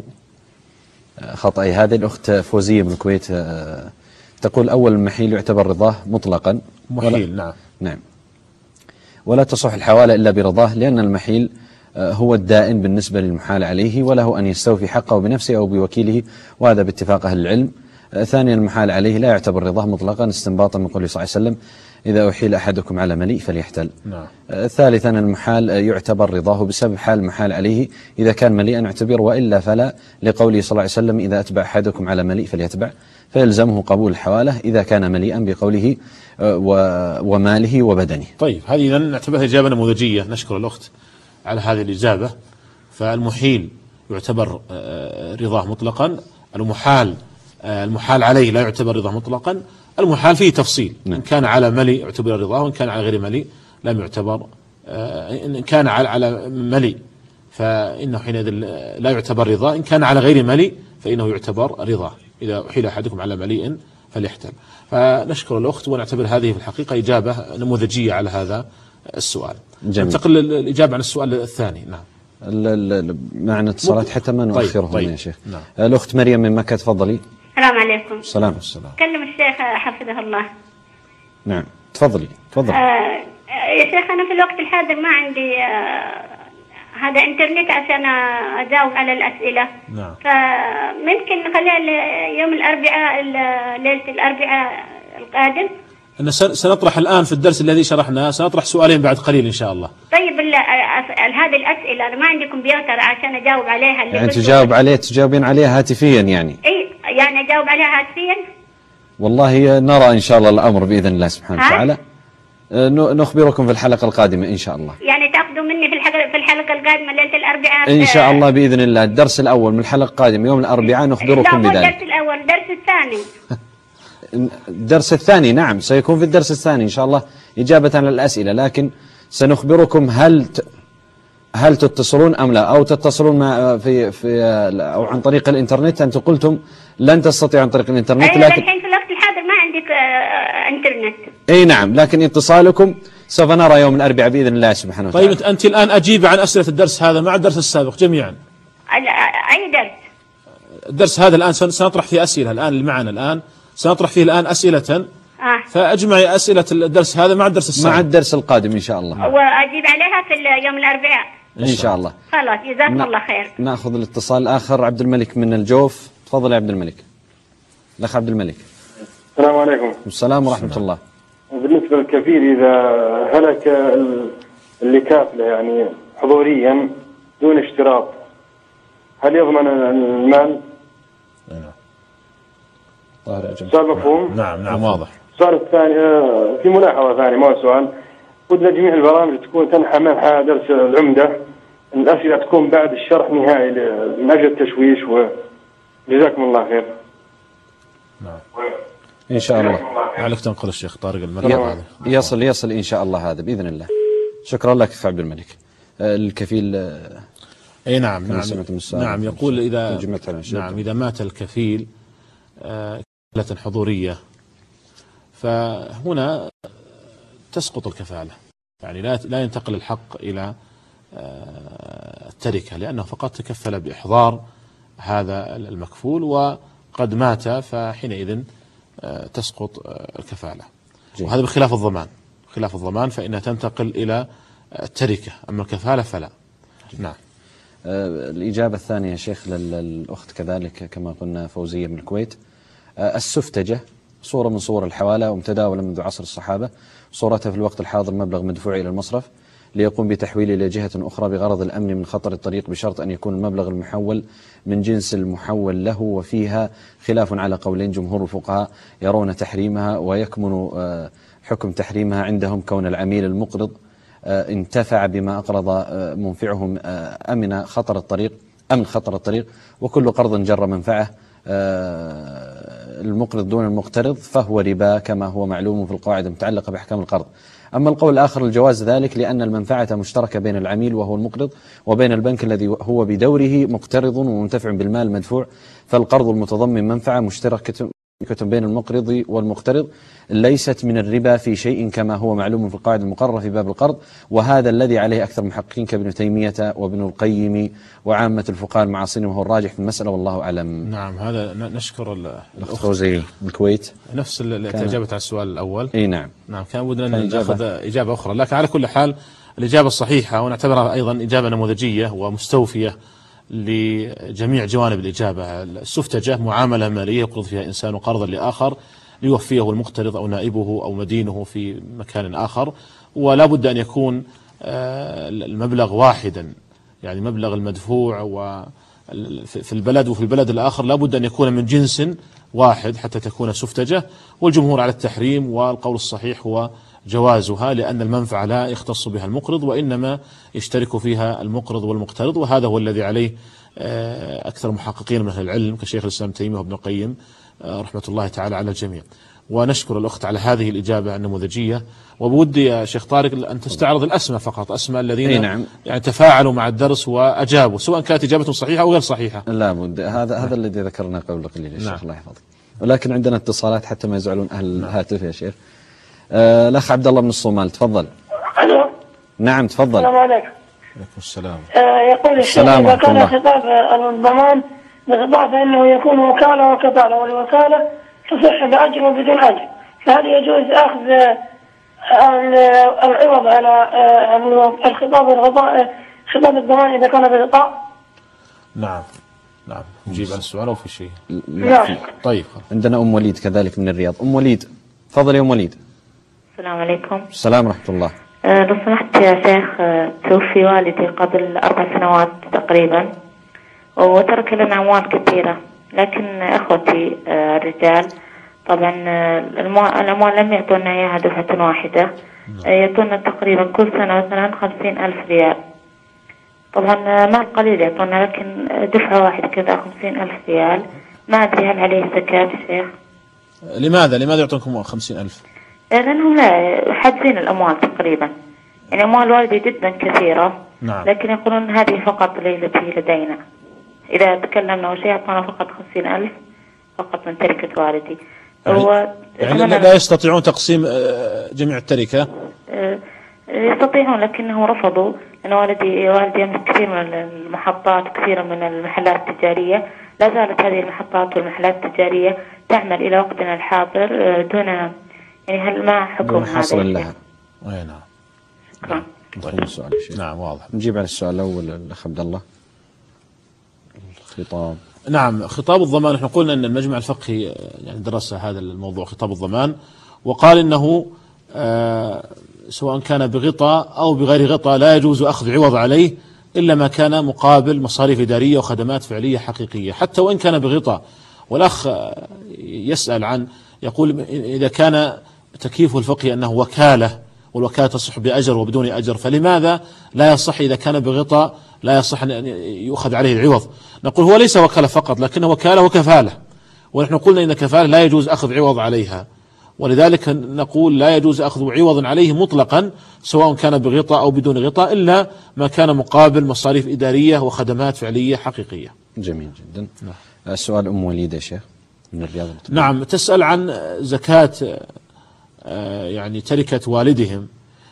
خطأها. هذه الأخت فوزية من الكويت آه تقول أول المحيل يعتبر رضاه مطلقا. محيل. نعم. نعم. ولا تصح الحوالة إلا برضاه، لأن المحيل هو الدائن بالنسبة للمحال عليه، وله أن يستوفي حقه بنفسه أو بوكيله، وهذا باتفاق أهل العلم. ثانيا المحال عليه لا يعتبر رضاه مطلقا استنباطا من قوله صلى الله عليه وسلم إذا أحيل أحدكم على مليء فليحتل. نعم. ثالثا المحال يعتبر رضاه بسبب حال المحال عليه، إذا كان مليئا اعتبر، وإلا فلا، لقوله صلى الله عليه وسلم إذا أتبع أحدكم على مليء فليتبع، فيلزمه قبول الحوالة إذا كان مليئا بقوله وماله وبدنه. طيب هذه إذن نعتبرها إجابة نموذجية، نشكر الأخت على هذه الإجابة. فالمحيل يعتبر رضاه مطلقا، المحال المحال عليه لا يعتبر رضاه مطلقا، المحال فيه تفصيل. نعم. إن كان على مليء يعتبر رضاه، وإن كان على غير مليء لم يعتبر. إن كان على مليء فإنه حينئذ لا يعتبر رضا. إن كان على غير مليء فإنه يعتبر رضا. إذا أحيل أحدكم على مليء فليحتل. فنشكر الأخت ونعتبر هذه في الحقيقة إجابة نموذجية على هذا السؤال. ننتقل الإجابة عن السؤال الثاني. نعم. معنى اتصالات حتى ما نؤخرهم. طيب. طيب. يا شيخ. نعم. الأخت مريم من مكة تفضلي. السلام عليكم. السلام والسلام. كلم الشيخ حفظه الله. نعم تفضلي تفضلي. آه يا شيخ أنا في الوقت الحاضر ما عندي آه هذا انترنت عشان أجاوب على الأسئلة. نعم. فممكن نخليها يوم الأربعاء ليلة الأربعاء القادم. أن سنطرح الآن في الدرس الذي شرحناه سنطرح سؤالين بعد قليل إن شاء الله. طيب هذه الأسئلة أنا ما عندي كمبيوتر عشان أجاوب عليها. اللي يعني تجاوب عليه تجاوبين عليها هاتفيا يعني؟ إيه يعني أجاوب عليها هاتفيا. والله نرى إن شاء الله الأمر بإذن الله سبحانه وتعالى. نخبركم في الحلقة القادمة إن شاء الله. يعني تأخذوا مني في الحلقة في الحلقة القادمة ليلة الأربعاء إن شاء الله بإذن الله. الدرس الأول من الحلقة القادمة يوم الأربعاء نخبركم بذلك. لا الدرس الأول الدرس الثاني. الدرس الثاني نعم سيكون في الدرس الثاني إن شاء الله إجابة على الأسئلة، لكن سنخبركم هل ت... هل تتصلون أم لا، أو تتصلون مع في في أو عن طريق الإنترنت. أنتم قلتم لن تستطيعوا عن طريق الإنترنت. أيوة لكن الحين في الوقت الحاضر ما عندك إنترنت. أي نعم، لكن اتصالكم سوف نرى يوم الأربعاء بإذن الله سبحانه وتعالى. طيب أنت الآن أجيب عن أسئلة الدرس هذا مع الدرس السابق جميعا. أي درس؟ الدرس هذا الآن سنطرح فيه أسئلة الآن اللي معنا الآن سنطرح فيه الآن أسئلة. آه. فأجمعي أسئلة الدرس هذا مع الدرس السابق. مع الدرس القادم إن شاء الله. وأجيب عليها في يوم الأربعاء. إن شاء الله. خلاص جزاكم الله خير. نأخذ الاتصال الآخر. عبد الملك من الجوف تفضل يا عبد الملك. الأخ عبد الملك. السلام عليكم. السلام ورحمة الله. بالنسبة للكفيل إذا هلك اللي كافله يعني حضوريا دون اشتراط هل يضمن المال؟ سؤال مفهوم؟ نعم نعم واضح. السؤال الثاني في ملاحظة ثانية ما هو سؤال. ودنا جميع البرامج تكون تنحى منحى درس العمدة الأسئلة تكون بعد الشرح نهائي من أجل التشويش وجزاكم الله خير. نعم إن شاء الله. عليك تنقل الشيخ طارق المريض هذا. يصل يصل إن شاء الله هذا بإذن الله. شكرا لك في عبد الملك. الكفيل. أي نعم نعم نعم يقول إذا نعم إذا مات الكفيل كفالة حضورية فهنا تسقط الكفالة، يعني لا لا ينتقل الحق إلى التركة لأنه فقط تكفل بإحضار هذا المكفول وقد مات فحينئذ تسقط الكفالة. جي. وهذا بخلاف الضمان، خلاف الضمان فإنها تنتقل إلى التركة، أما الكفالة فلا. جي. نعم. الإجابة الثانية يا شيخ للأخت كذلك كما قلنا فوزية من الكويت. السفتجة صورة من صور الحوالة ومتداولة منذ عصر الصحابة، صورتها في الوقت الحاضر مبلغ مدفوع إلى المصرف ليقوم بتحويله إلى جهة أخرى بغرض الأمن من خطر الطريق بشرط أن يكون المبلغ المحول من جنس المحول له، وفيها خلاف على قولين. جمهور الفقهاء يرون تحريمها ويكمن حكم تحريمها عندهم كون العميل المقرض انتفع بما أقرض منفعهم أمن خطر الطريق أمن خطر الطريق، وكل قرض جر منفعه المقرض دون المقترض فهو ربا كما هو معلوم في القواعد المتعلقة بأحكام القرض. أما القول الآخر الجواز ذلك لأن المنفعة مشتركة بين العميل وهو المقرض وبين البنك الذي هو بدوره مقترض ومنتفع بالمال المدفوع، فالقرض المتضمن منفعة مشتركة بين المقرض والمقترض ليست من الربا في شيء كما هو معلوم في القواعد المقررة في باب القرض، وهذا الذي عليه أكثر المحققين كابن تيمية وابن القيم وعامة الفقهاء المعاصرين وهو الراجح في المسألة والله أعلم. نعم هذا نشكر الأخت فوزي من الكويت نفس اللي أجابت على السؤال الأول. أي نعم نعم كان ودنا نأخذ إجابة أخرى، لكن على كل حال الإجابة الصحيحة ونعتبرها أيضا إجابة نموذجية ومستوفية لجميع جوانب الإجابة. السفتجة معاملة مالية يقرض فيها إنسان قرضا لآخر ليوفيه المقترض أو نائبه أو مدينه في مكان آخر، ولا بد أن يكون المبلغ واحدا، يعني مبلغ المدفوع وفي البلد وفي البلد الآخر لا بد أن يكون من جنس واحد حتى تكون سفتجة. والجمهور على التحريم، والقول الصحيح هو جوازها لأن المنفعة لا يختص بها المقرض وإنما يشترك فيها المقرض والمقترض، وهذا هو الذي عليه أكثر محققين من أهل العلم كشيخ الإسلام تيمية وابن القيم رحمة الله تعالى على الجميع. ونشكر الأخت على هذه الإجابة النموذجية. وبودي يا شيخ طارق أن تستعرض الأسماء فقط، أسماء الذين نعم. يعني تفاعلوا مع الدرس وأجابوا، سواء كانت إجابتهم صحيحة أو غير صحيحة. لا بد، هذا هذا الذي ذكرنا قبل قليل يا شيخ. نعم. الله يحفظك. ولكن عندنا اتصالات حتى ما يزعلون أهل نعم. الهاتف يا شيخ. آه الأخ عبد الله من الصومال، تفضل. ألو. نعم تفضل. السلام عليكم. عليكم السلام. آه يقول الشيخ إذا كان خطاب الضمان بخطاب فإنه يكون وكالة وكفالة، والوكالة تصح بأجر وبدون أجر، فهل يجوز أخذ العوض على الخطاب الغطاء خطاب الضمان إذا كان بغطاء؟ نعم نعم. نجيب على السؤال أو في شيء؟ نعم. طيب. عندنا أم وليد كذلك من الرياض. أم وليد تفضل يا أم وليد. السلام عليكم. السلام ورحمة الله. أه لو سمحت يا شيخ، توفي والدي قبل أربع سنوات تقريبا، وترك لنا أموال كثيرة، لكن أخوتي أه الرجال طبعا الأموال لم يعطونا إياها دفعة واحدة، يعطونا تقريبا كل سنة مثلا خمسين ألف ريال. طبعا مال قليل يعطونا، لكن دفعة واحدة كذا خمسين ألف ريال، ما أدري هل عليه زكاة شيخ؟ لماذا لماذا يعطونكم خمسين ألف؟ لأنهم لا حاجزين الأموال تقريبا، يعني أموال والدي جدا كثيرة. نعم. لكن يقولون هذه فقط ليلتي لدينا، إذا تكلمنا أو شيء يعطونا فقط خمسين ألف فقط من تركة والدي. يعني, هو يعني لا يستطيعون تقسيم جميع التركة؟ يستطيعون لكنهم رفضوا، لأن والدي والدي يملك كثير من المحطات، كثير من المحلات التجارية، لا زالت هذه المحطات والمحلات التجارية تعمل إلى وقتنا الحاضر دون، يعني هل ما حكم هذا حصل لها؟ أي نعم. شكرا. طيب السؤال شيء. نعم واضح. نجيب على السؤال الأول الأخ عبد الله. الخطاب. نعم، خطاب الضمان، نحن قلنا أن المجمع الفقهي يعني درس هذا الموضوع خطاب الضمان، وقال إنه آه سواء كان بغطاء أو بغير غطاء لا يجوز أخذ عوض عليه إلا ما كان مقابل مصاريف إدارية وخدمات فعلية حقيقية، حتى وإن كان بغطاء. والأخ يسأل عن، يقول إذا كان تكييفه الفقهي أنه وكالة، والوكالة تصح بأجر وبدون أجر، فلماذا لا يصح إذا كان بغطاء لا يصح أن يؤخذ عليه العوض؟ نقول هو ليس وكالة فقط، لكنه وكالة وكفالة، ونحن قلنا إن كفالة لا يجوز أخذ عوض عليها، ولذلك نقول لا يجوز أخذ عوض عليه مطلقا سواء كان بغطاء أو بدون غطاء، إلا ما كان مقابل مصاريف إدارية وخدمات فعلية حقيقية. جميل جدا. نعم. السؤال أم وليد يا شيخ من الرياض. نعم، تسأل عن زكاة يعني تركة والدهم.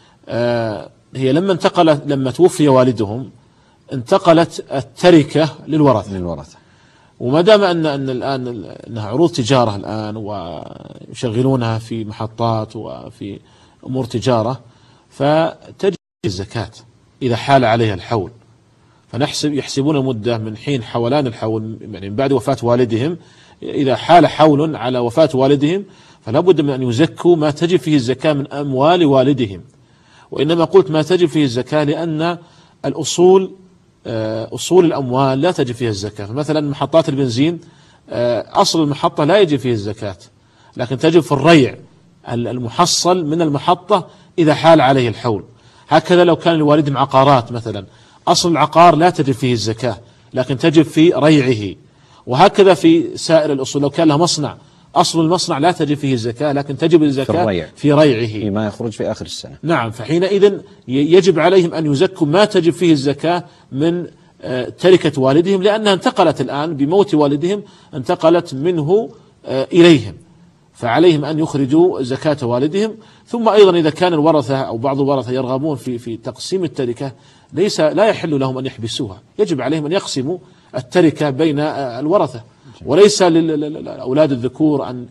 هي لما انتقلت لما توفي والدهم انتقلت التركة للورثة للورثة وما دام أن أن الآن أنها عروض تجارة الآن ويشغلونها في محطات وفي أمور تجارة، فتجب الزكاة إذا حال عليها الحول. فنحسب يحسبون مدة من حين حولان الحول، يعني من بعد وفاة والدهم، إذا حال حول على وفاة والدهم فلا بد من أن يزكوا ما تجب فيه الزكاة من أموال والدهم. وإنما قلت ما تجب فيه الزكاة لأن الأصول أصول الأموال لا تجب فيها الزكاة. فمثلا محطات البنزين أصل المحطة لا يجب فيه الزكاة، لكن تجب في الريع المحصل من المحطة إذا حال عليه الحول. هكذا لو كان لوالدهم عقارات مثلا، أصل العقار لا تجب فيه الزكاة لكن تجب في ريعه. وهكذا في سائر الأصول، لو كان له مصنع أصل المصنع لا تجب فيه الزكاة لكن تجب الزكاة في, الريع. في ريعه فيما يخرج في آخر السنة. نعم، فحينئذ يجب عليهم أن يزكوا ما تجب فيه الزكاة من تركة والدهم، لأنها انتقلت الآن بموت والدهم، انتقلت منه إليهم، فعليهم أن يخرجوا زكاة والدهم. ثم أيضا إذا كان الورثة أو بعض الورثة يرغبون في في تقسيم التركة، ليس لا يحل لهم أن يحبسوها، يجب عليهم أن يقسموا التركة بين الورثة، وليس للأولاد الذكور أن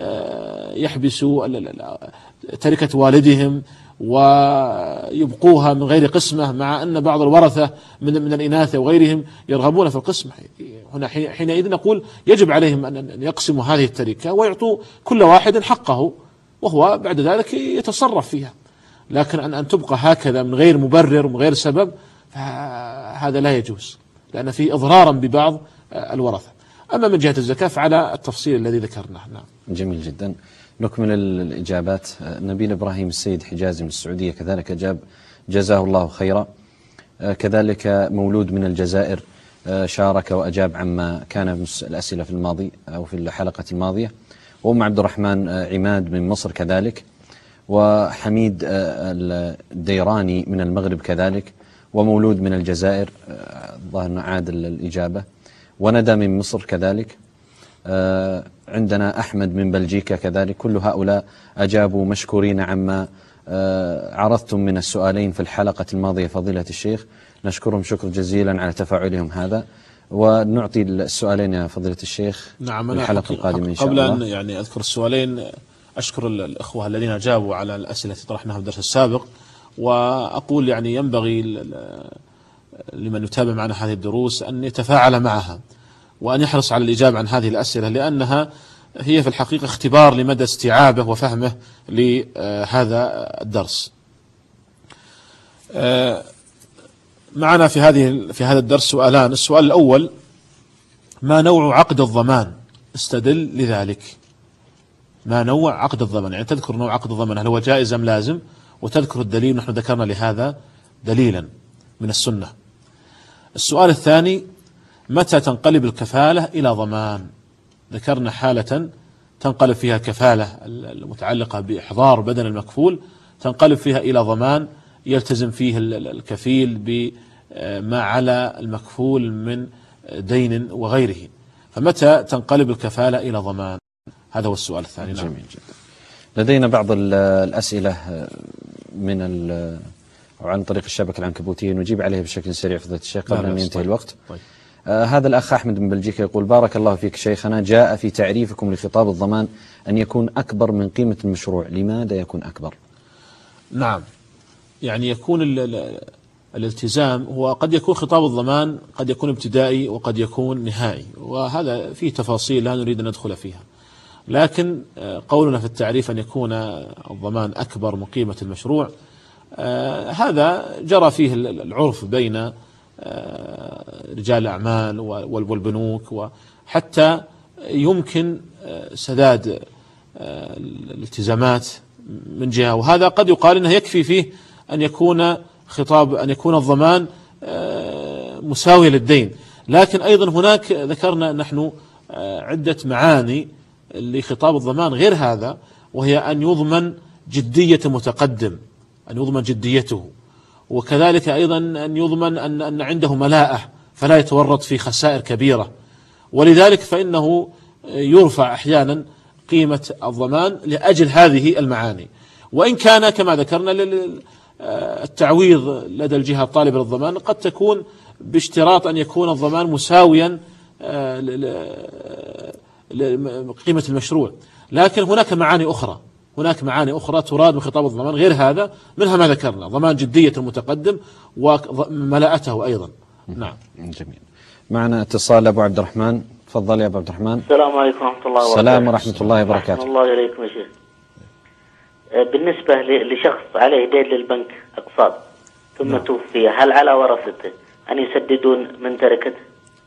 يحبسوا تركة والدهم ويبقوها من غير قسمة، مع أن بعض الورثة من من الإناث وغيرهم يرغبون في القسمة. هنا حينئذ نقول يجب عليهم أن يقسموا هذه التركة ويعطوا كل واحد حقه، وهو بعد ذلك يتصرف فيها. لكن أن أن تبقى هكذا من غير مبرر ومن غير سبب فهذا لا يجوز، لأن فيه إضرارا ببعض الورثة. أما من جهة الزكاة فعلى التفصيل الذي ذكرناه. نعم. جميل جدا. نكمل الإجابات. نبيل إبراهيم السيد حجازي من السعودية كذلك أجاب جزاه الله خيرا. كذلك مولود من الجزائر شارك وأجاب عما كان من الأسئلة في الماضي أو في الحلقة الماضية. وأم عبد الرحمن عماد من مصر كذلك، وحميد الديراني من المغرب كذلك، ومولود من الجزائر ظاهر عاد الإجابة، وندى من مصر كذلك، عندنا أحمد من بلجيكا كذلك. كل هؤلاء أجابوا مشكورين عما عرضتم من السؤالين في الحلقة الماضية فضيلة الشيخ، نشكرهم شكر جزيلا على تفاعلهم هذا، ونعطي السؤالين يا فضيلة الشيخ نعم الحلقة القادمة إن شاء الله. قبل أن يعني أذكر السؤالين أشكر الأخوة الذين جابوا على الأسئلة التي طرحناها في الدرس السابق، وأقول يعني ينبغي لمن يتابع معنا هذه الدروس أن يتفاعل معها وأن يحرص على الإجابة عن هذه الأسئلة، لأنها هي في الحقيقة اختبار لمدى استيعابه وفهمه لهذا الدرس. معنا في هذه في هذا الدرس سؤالان. السؤال الأول: ما نوع عقد الضمان؟ استدل لذلك. ما نوع عقد الضمان؟ يعني تذكر نوع عقد الضمان هل هو جائز أم لازم، وتذكر الدليل. نحن ذكرنا لهذا دليلا من السنة. السؤال الثاني: متى تنقلب الكفالة إلى ضمان؟ ذكرنا حالة تنقلب فيها الكفالة المتعلقة بإحضار بدن المكفول، تنقلب فيها إلى ضمان يلتزم فيه الكفيل بما على المكفول من دين وغيره. فمتى تنقلب الكفالة إلى ضمان؟ هذا هو السؤال الثاني. جميل جدا. لدينا بعض الأسئلة من أو عن طريق الشبكة العنكبوتية نجيب عليها بشكل سريع فضيلة الشيخ قبل أن ينتهي الوقت. طيب. آه هذا الأخ أحمد من بلجيكا يقول: بارك الله فيك شيخنا، جاء في تعريفكم لخطاب الضمان أن يكون أكبر من قيمة المشروع، لماذا يكون أكبر؟ نعم، يعني يكون ال ال الالتزام هو قد يكون خطاب الضمان قد يكون ابتدائي وقد يكون نهائي، وهذا فيه تفاصيل لا نريد أن ندخل فيها، لكن قولنا في التعريف أن يكون الضمان أكبر من قيمة المشروع آه هذا جرى فيه العرف بين آه رجال الأعمال والبنوك، وحتى يمكن آه سداد آه الالتزامات من جهة، وهذا قد يقال أنه يكفي فيه أن يكون خطاب أن يكون الضمان آه مساوي للدين. لكن أيضا هناك ذكرنا نحن آه عدة معاني لخطاب الضمان غير هذا، وهي أن يضمن جدية متقدم، أن يضمن جديته، وكذلك أيضا أن يضمن أن أن عنده ملاءة فلا يتورط في خسائر كبيرة، ولذلك فإنه يرفع أحيانا قيمة الضمان لأجل هذه المعاني. وإن كان كما ذكرنا التعويض لدى الجهة الطالبة للضمان قد تكون باشتراط أن يكون الضمان مساويا لقيمة المشروع، لكن هناك معاني أخرى هناك معاني أخرى تراد من خطاب الضمان غير هذا، منها ما ذكرنا ضمان جدية المتقدم وملاءته أيضا. نعم. جميل. معنا اتصال أبو عبد الرحمن، تفضل يا أبو عبد الرحمن. السلام عليكم ورحمة الله وبركاته. السلام ورحمة الله وبركاته. الله عليكم يا شيخ. بالنسبة لشخص عليه دين للبنك أقساط ثم نعم. توفي، هل على ورثته أن يسددون من تركته؟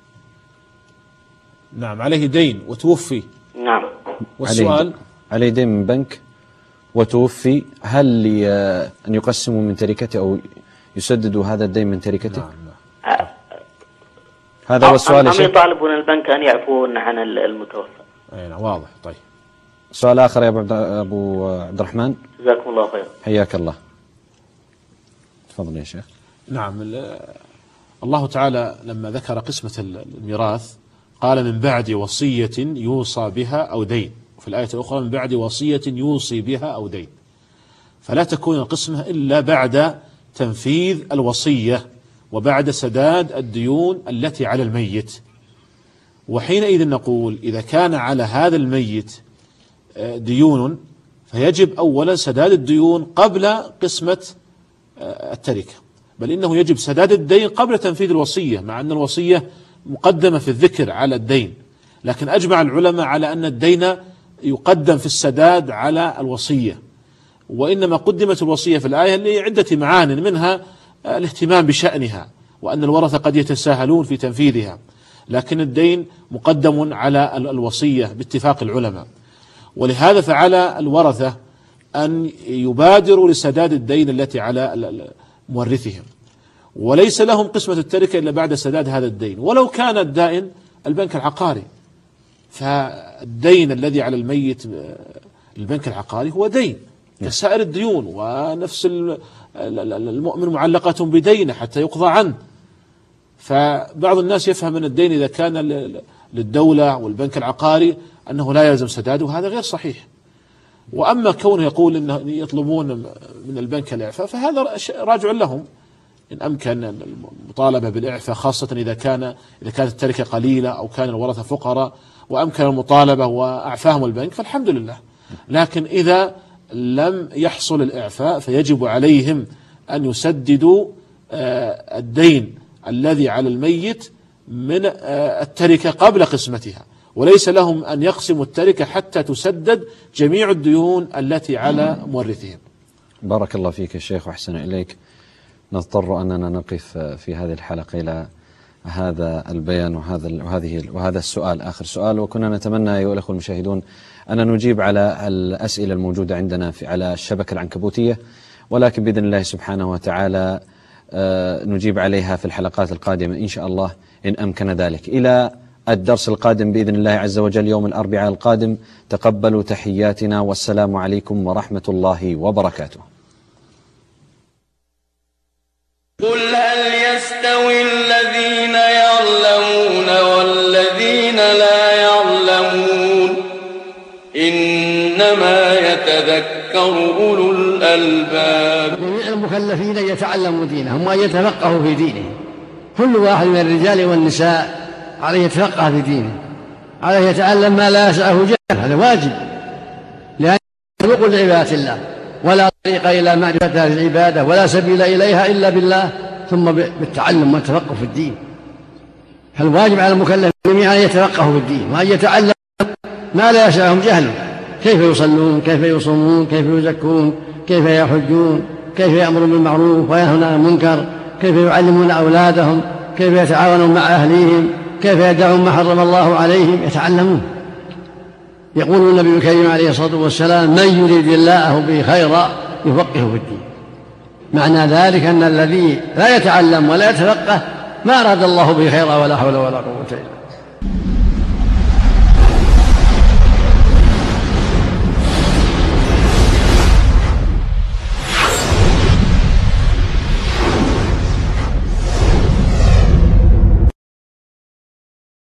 نعم، عليه دين وتوفي. نعم. والسؤال عليه دين من بنك وتوفي، هل أن يقسموا من تركته أو يسددوا هذا الدين من تركته؟ نعم. نعم. هذا هو السؤال. هم يطالبون البنك أن يعفون عن المتوفى. أي نعم، واضح. طيب، سؤال آخر يا أبو عبد الرحمن. جزاكم الله خير. حياك الله. تفضل يا شيخ. نعم، الله تعالى لما ذكر قسمة الميراث قال: من بعد وصية يوصى بها أو دين، وفي الآية الأخرى: من بعد وصية يوصي بها أو دين. فلا تكون القسمة إلا بعد تنفيذ الوصية وبعد سداد الديون التي على الميت. وحينئذ نقول إذا كان على هذا الميت ديون فيجب أولا سداد الديون قبل قسمة التركة، بل إنه يجب سداد الدين قبل تنفيذ الوصية، مع أن الوصية مقدمة في الذكر على الدين، لكن أجمع العلماء على أن الدين يقدم في السداد على الوصية، وإنما قدمت الوصية في الآية لعدة معان، منها الاهتمام بشأنها وأن الورثة قد يتساهلون في تنفيذها، لكن الدين مقدم على الوصية باتفاق العلماء. ولهذا فعلى الورثة أن يبادروا لسداد الدين التي على مورثهم، وليس لهم قسمة التركة إلا بعد سداد هذا الدين، ولو كان الدائن البنك العقاري، فالدين الذي على الميت البنك العقاري هو دين كسائر الديون، ونفس المؤمن معلقة بدينه حتى يقضى عنه. فبعض الناس يفهم أن الدين إذا كان للدولة والبنك العقاري أنه لا يلزم سداده، وهذا غير صحيح. وأما كونه يقول أنه يطلبون من البنك الإعفاء فهذا راجع لهم، إن أمكن المطالبة بالإعفاء، خاصة إذا كان إذا كانت التركة قليلة أو كان الورثة فقراء وأمكن المطالبة وأعفاهم البنك فالحمد لله. لكن إذا لم يحصل الإعفاء فيجب عليهم أن يسددوا الدين الذي على الميت من التركة قبل قسمتها، وليس لهم أن يقسموا التركة حتى تسدد جميع الديون التي على مورثهم. بارك الله فيك يا شيخ وأحسن إليك. نضطر أننا نقف في هذه الحلقة إلى هذا البيان وهذا وهذه وهذا السؤال آخر سؤال، وكنا نتمنى أيها الأخوة المشاهدون أن نجيب على الأسئلة الموجودة عندنا في على الشبكة العنكبوتية، ولكن بإذن الله سبحانه وتعالى نجيب عليها في الحلقات القادمة إن شاء الله إن أمكن ذلك. إلى الدرس القادم بإذن الله عز وجل يوم الأربعاء القادم، تقبلوا تحياتنا والسلام عليكم ورحمة الله وبركاته. قل هل يستوي الذين يعلمون والذين لا يعلمون إنما يتذكر أولو الألباب. جميع المكلفين يتعلموا دينهم وأن يتفقهوا في دينهم، كل واحد من الرجال والنساء عليه يتفقه في دينه، عليه يتعلم ما لا يسعه جهل، هذا واجب، لأنه خلق لعبادة الله، ولا طريق إلى معرفة هذه العبادة ولا سبيل إليها إلا بالله، ثم بالتعلم والتفقه في الدين. فالواجب على المكلف جميعا أن يتفقهوا في الدين وأن يتعلم ما لا يسعهم جهله، كيف يصلون، كيف يصومون، كيف يزكون، كيف يحجون، كيف يأمرون بالمعروف وينهون عن المنكر، كيف يعلمون أولادهم، كيف يتعاونون مع أهليهم، كيف يدعون ما حرم الله عليهم، يتعلمون. يقول النبي الكريم عليه الصلاة والسلام: من يريد الله به خيرا يفقهه في الدين. معنى ذلك أن الذي لا يتعلم ولا يتفقه ما أراد الله به خيرا ولا حول ولا قوة إلا بالله.